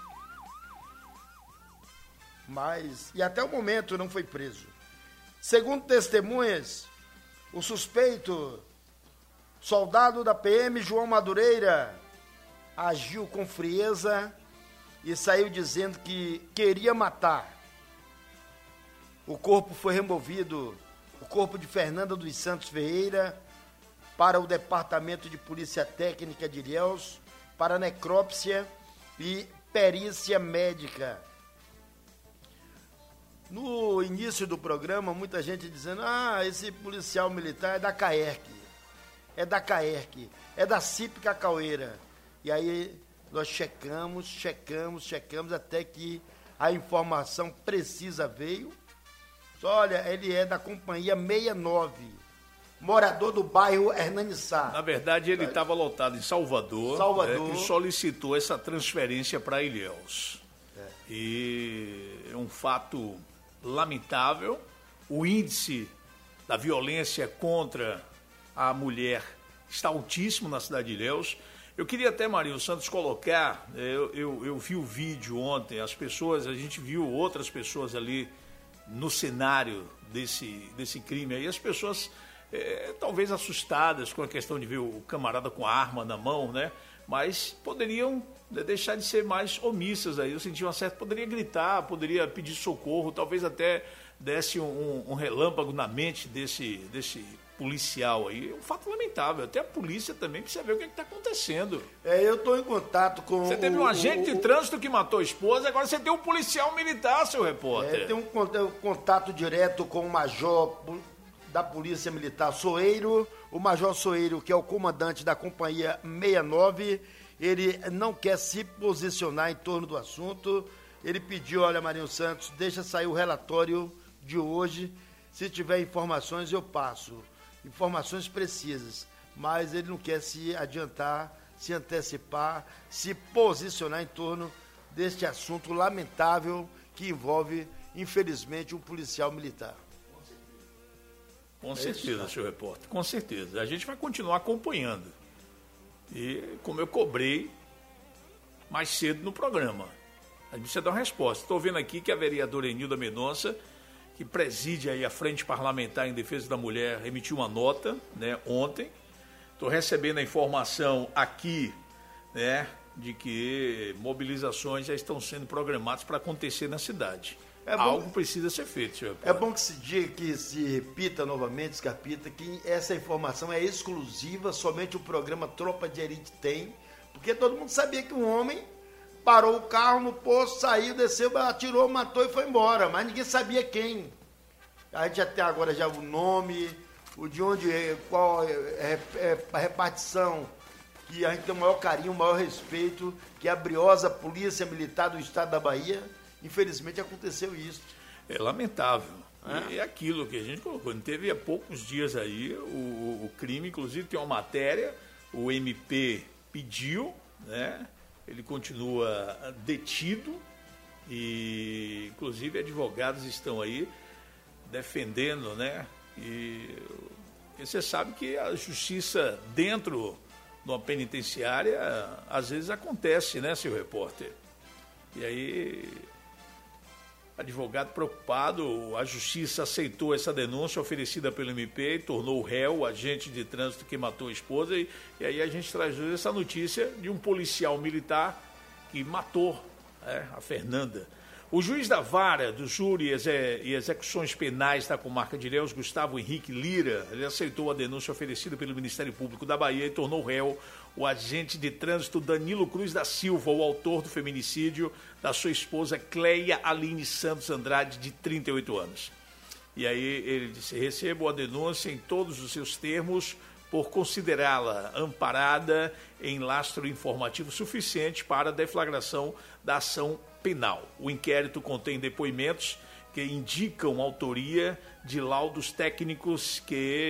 mas, e até o momento não foi preso. Segundo testemunhas, o suspeito, soldado da P M João Madureira, agiu com frieza e saiu dizendo que queria matar. O corpo foi removido, o corpo de Fernanda dos Santos Ferreira, para o Departamento de Polícia Técnica de Ilhéus, para necrópsia e perícia médica. No início do programa, muita gente dizendo, ah, esse policial militar é da CAERC, é da CAERC, é da C I P Cacaueira. E aí nós checamos, checamos, checamos, até que a informação precisa veio. Olha, ele é da Companhia sessenta e nove, morador do bairro Hernani Sá. Na verdade, ele estava lotado em Salvador, Salvador. Né, e solicitou essa transferência para Ilhéus. É. E é um fato lamentável. O índice da violência contra a mulher está altíssimo na cidade de Ilhéus. Eu queria até, Marinho Santos, colocar, eu, eu, eu vi o vídeo ontem, as pessoas, a gente viu outras pessoas ali no cenário desse, desse crime aí, as pessoas é, talvez assustadas com a questão de ver o camarada com a arma na mão, né? Mas poderiam deixar de ser mais omissas aí. Eu senti uma certa... Poderia gritar, poderia pedir socorro, talvez até desse um, um relâmpago na mente desse, desse policial aí. É um fato lamentável. Até a polícia também precisa ver o que está acontecendo. É, eu estou em contato com... Você teve um o, agente o, de trânsito que matou a esposa, agora você tem um policial militar, seu repórter. É, tem um contato direto com o major da Polícia Militar Soeiro, o Major Soeiro, que é o comandante da Companhia sessenta e nove, ele não quer se posicionar em torno do assunto. Ele pediu, olha, Marinho Santos, deixa sair o relatório de hoje, se tiver informações eu passo, informações precisas, mas ele não quer se adiantar, se antecipar, se posicionar em torno deste assunto lamentável que envolve, infelizmente, um policial militar. Com certeza, senhor repórter, com certeza. A gente vai continuar acompanhando. E como eu cobrei mais cedo no programa, a gente precisa dar uma resposta. Estou vendo aqui que a vereadora Enilda Mendonça, que preside aí a Frente Parlamentar em Defesa da Mulher, emitiu uma nota, né, ontem. Estou recebendo a informação aqui, né, de que mobilizações já estão sendo programadas para acontecer na cidade. É bom, algo precisa ser feito, senhor. É bom que se diga, que se repita novamente, Scarpita, que essa informação é exclusiva, somente o programa Tropa de Elite tem, porque todo mundo sabia que um homem parou o carro no posto, saiu, desceu, atirou, matou e foi embora, mas ninguém sabia quem. A gente até agora já o nome, o de onde, qual é, é a repartição, que a gente tem o maior carinho, o maior respeito, que é a briosa Polícia Militar do Estado da Bahia. Infelizmente aconteceu isso. É lamentável. É, é aquilo que a gente colocou. Teve há poucos dias aí o, o crime, inclusive tem uma matéria, o M P pediu, né? Ele continua detido e, inclusive, advogados estão aí defendendo, né? E, e você sabe que a justiça dentro de uma penitenciária às vezes acontece, né, seu repórter? E aí, advogado preocupado, a justiça aceitou essa denúncia oferecida pelo M P e tornou o réu o agente de trânsito que matou a esposa. E, e aí a gente traz hoje essa notícia de um policial militar que matou, é, a Fernanda. O juiz da vara do júri e execuções penais da comarca de Ilhéus, Gustavo Henrique Lira, ele aceitou a denúncia oferecida pelo Ministério Público da Bahia e tornou réu o agente de trânsito Danilo Cruz da Silva, o autor do feminicídio da sua esposa Cleia Aline Santos Andrade, de trinta e oito anos. E aí ele disse: recebo a denúncia em todos os seus termos por considerá-la amparada em lastro informativo suficiente para a deflagração da ação penal. O inquérito contém depoimentos que indicam autoria de laudos técnicos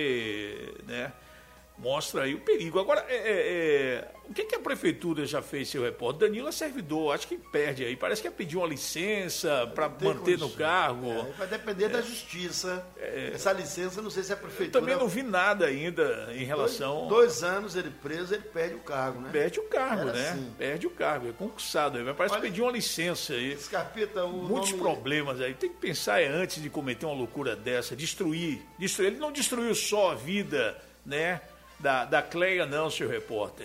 que, né, mostra aí o perigo. Agora, é, é, o que, que a prefeitura já fez, seu repórter? Danilo é servidor, acho que perde aí. Parece que ia pedir uma licença para manter no cargo. É, vai depender é, da justiça. É, Essa licença, não sei se a prefeitura... Eu também não vi nada ainda em relação... Dois, dois anos ele preso, ele perde o cargo, né? Perde o cargo, Era né? Assim. Perde o cargo, é concursado. Aí. Parece Olha, pedir uma licença aí. Escarpita, o Muitos nome... problemas aí. Tem que pensar é, antes de cometer uma loucura dessa, destruir. destruir. Ele não destruiu só a vida, né? Da, da Cleia não, seu repórter.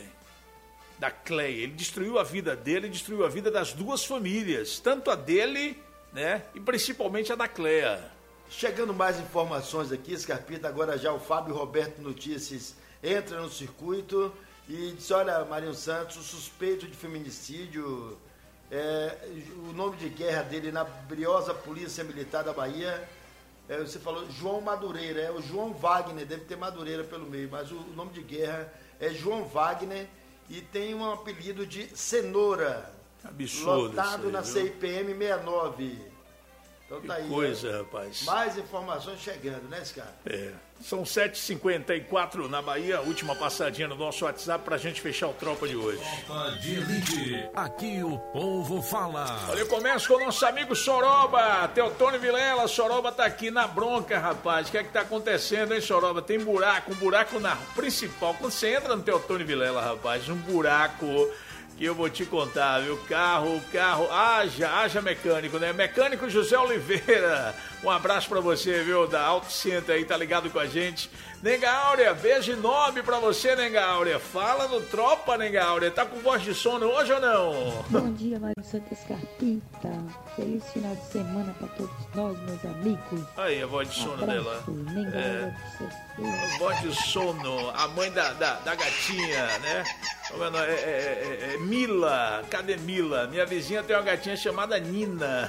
Da Cleia. Ele destruiu a vida dele e destruiu a vida das duas famílias. Tanto a dele, né? E principalmente a da Cleia. Chegando mais informações aqui, Scarpita, agora já o Fábio Roberto Notícias entra no circuito e diz: olha, Marinho Santos, o suspeito de feminicídio, é, o nome de guerra dele na briosa Polícia Militar da Bahia... É, você falou João Madureira, é o João Wagner, deve ter Madureira pelo meio, mas o, o nome de guerra é João Wagner e tem um apelido de Cenoura. Absurdo. Lotado aí, na viu? C I P M sessenta e nove. Então que tá aí. coisa, né? rapaz. Mais informações chegando, né, Scar? É. São sete e cinquenta e quatro na Bahia, última passadinha no nosso WhatsApp pra gente fechar o Tropa de hoje. Tropa de Elite, aqui o povo fala. Olha, eu começo com o nosso amigo Soroba, Teotônio Vilela. Soroba tá aqui na bronca, rapaz. O que é que tá acontecendo, hein, Soroba? Tem buraco, um buraco na principal. Quando você entra no Teotônio Vilela, rapaz, um buraco... que eu vou te contar, viu? Carro, carro, haja, haja mecânico, né? Mecânico José Oliveira, um abraço pra você, viu? Da Auto Center aí, tá ligado com a gente. Nega Áurea, beijo enorme pra você, Nega Áurea. Fala no Tropa, Nega Áurea. Tá com voz de sono hoje ou não? Bom dia, Mário Santos Carpita. Feliz final de semana pra todos nós, meus amigos. Aí, a voz de sono Abraço, dela. Nega É. Áurea, A voz de sono, a mãe da, da, da gatinha, né? É, é, é, é Mila, cadê Mila? Minha vizinha tem uma gatinha chamada Nina.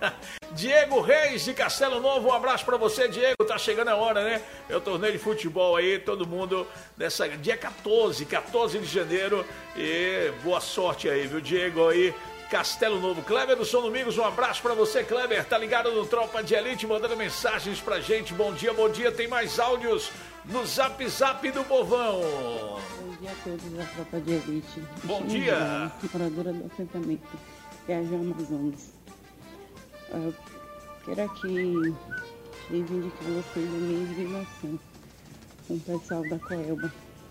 Diego Reis de Castelo Novo, um abraço pra você, Diego. Tá chegando a hora, né? Eu torneio de futebol aí, todo mundo nessa dia quatorze, quatorze de janeiro. E boa sorte aí, viu, Diego aí. Castelo Novo. Kleber do São Domingos, um abraço pra você, Kleber. Tá ligado no Tropa de Elite, mandando mensagens pra gente. Bom dia, bom dia. Tem mais áudios no Zap Zap do Povão. Bom dia a todos da Tropa de Elite. Bom dia. Moradora do assentamento Viajão Amazonas. Eu quero aqui reivindicar vocês a minha indignação com o pessoal da Coelba.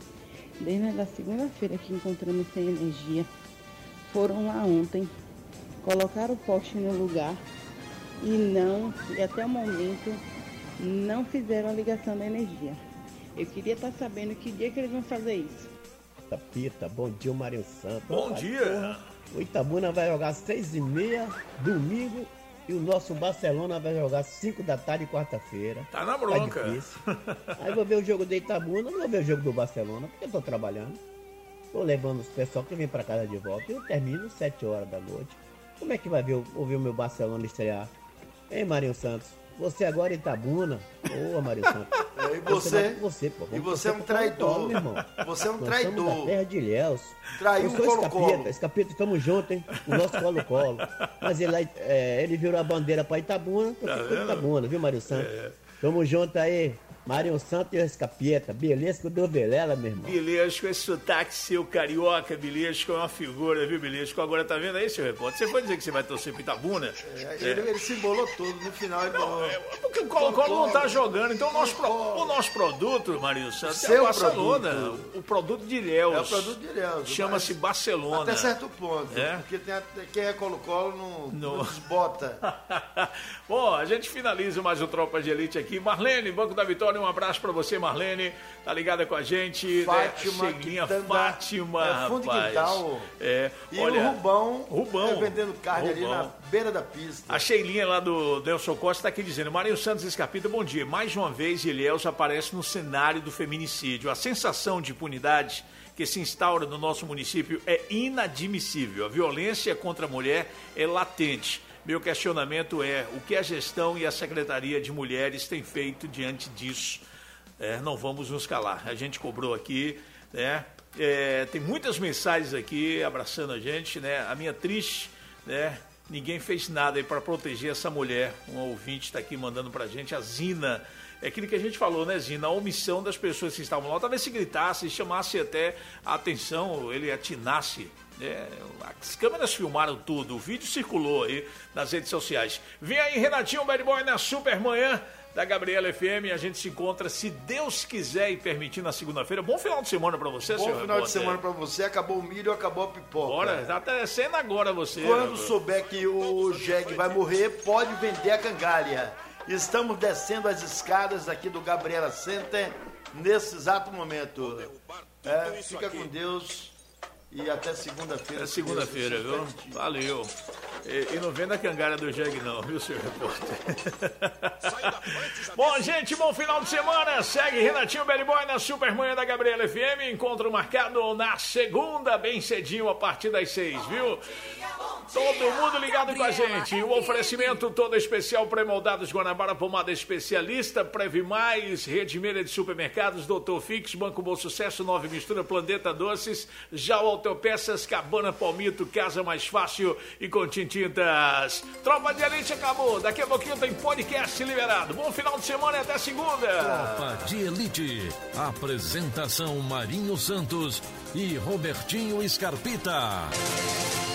Desde a segunda-feira que encontramos sem energia, foram lá ontem, colocaram o poste no lugar e não, e até o momento, não fizeram a ligação da energia. Eu queria estar sabendo que dia que eles vão fazer isso. Pita, bom dia, Marinho Santos. Bom Ai, dia. Porra, o Itabuna vai jogar às seis e meia, domingo, e o nosso Barcelona vai jogar às cinco da tarde, quarta-feira. Tá na bronca. Tá difícil. Aí vou ver o jogo do Itabuna, não vou ver o jogo do Barcelona, porque eu tô trabalhando. Tô levando os pessoal que vem pra casa de volta. Eu termino sete horas da noite. Como é que vai ver, ouvir o meu Barcelona estrear? Hein, Marinho Santos? Você agora em Itabuna? Ô, Marinho Santos. É, e você, você, pô, e você é um traidor. Meu irmão. Você é um Nós traidor. somos da terra de Ilhéus. Traiu Eu sou o Colo-Colo. Escapeta, Escapeta, tamo junto, hein? O nosso Colo-Colo. Mas ele, é, ele virou a bandeira pra Itabuna, tô Tá ficando vendo? Itabuna, viu, Marinho Santos? É. Tamo junto aí. Marinho Santos e Escapeta. Beleza que eu dou velela, meu irmão. Bilesco, esse sotaque seu carioca, Bilesco, é uma figura, viu, Bilesco? Agora tá vendo aí, seu repórter? Você foi dizer que você vai torcer pro Itabuna? É, ele, ele se embolou todo, no final ele Não, é porque o Colo-Colo não tá jogando, então o nosso, pro, o nosso produto, Marinho Santos, é Seu o Barcelona, produto. o produto de Ilhéus. É o produto de Ilhéus. Chama-se mas Barcelona. Até certo ponto, É? porque tem, até- quem é Colo-Colo não, Não. não desbota. Bom, a gente finaliza mais o Tropa de Elite aqui. Marlene, Banco da Vitória, Vitória, um abraço pra você, Marlene, tá ligada com a gente. Fátima, né? Cheilinha, Quitanda, Fátima, é, fundo de rapaz. quintal. É, E olha, o Rubão, Rubão é, vendendo carne Rubão. ali na beira da pista. A Cheilinha lá do Nelson Costa está aqui dizendo: Marinho Santos Escarpita, bom dia. Mais uma vez, Elielso aparece no cenário do feminicídio. A sensação de impunidade que se instaura no nosso município é inadmissível. A violência contra a mulher é latente. Meu questionamento é: o que a gestão e a Secretaria de Mulheres têm feito diante disso? É, não vamos nos calar. A gente cobrou aqui, né? É, tem muitas mensagens aqui abraçando a gente, né? A minha triste, né? Ninguém fez nada aí para proteger essa mulher. Um ouvinte está aqui mandando para a gente, a Zina. É aquilo que a gente falou, né, Zina? A omissão das pessoas que estavam lá. Talvez se gritasse, chamasse até a atenção, ele atinasse. É, as câmeras filmaram tudo, o vídeo circulou aí nas redes sociais. Vem aí, Renatinho Bad Boy na Supermanhã da Gabriela F M. A gente se encontra, se Deus quiser e permitir, na segunda-feira. Bom final de semana pra você, Bom senhor. Bom final repórter. de semana pra você. Acabou o milho, acabou a pipoca. Bora, tá descendo agora você. Quando né, souber que o Jeg vai morrer, pode vender a cangalha. Estamos descendo as escadas aqui do Gabriela Center nesse exato momento. É, fica com Deus e até segunda-feira. É segunda-feira, viu? Valeu. E, e não venda a cangalha do Jeg não, viu, senhor repórter? Bom, gente, bom final de semana. Segue Renatinho Bad Boy na Supermanhã da Gabriela F M. Encontro marcado na segunda, bem cedinho, a partir das seis, viu? Todo mundo ligado com a gente. O oferecimento todo especial pré-moldados Guanabara, pomada especialista, Preve Mais, Rede Meira de Supermercados, Doutor Fix, Banco Bom Sucesso, Nove Mistura, Planeta Doces, Jau Autopeças, Cabana Palmito, Casa Mais Fácil e Contintintas. Tropa de Elite acabou. Daqui a pouquinho tem podcast liberado. Bom final de semana e até segunda. Tropa de Elite. Apresentação Marinho Santos e Robertinho Scarpita.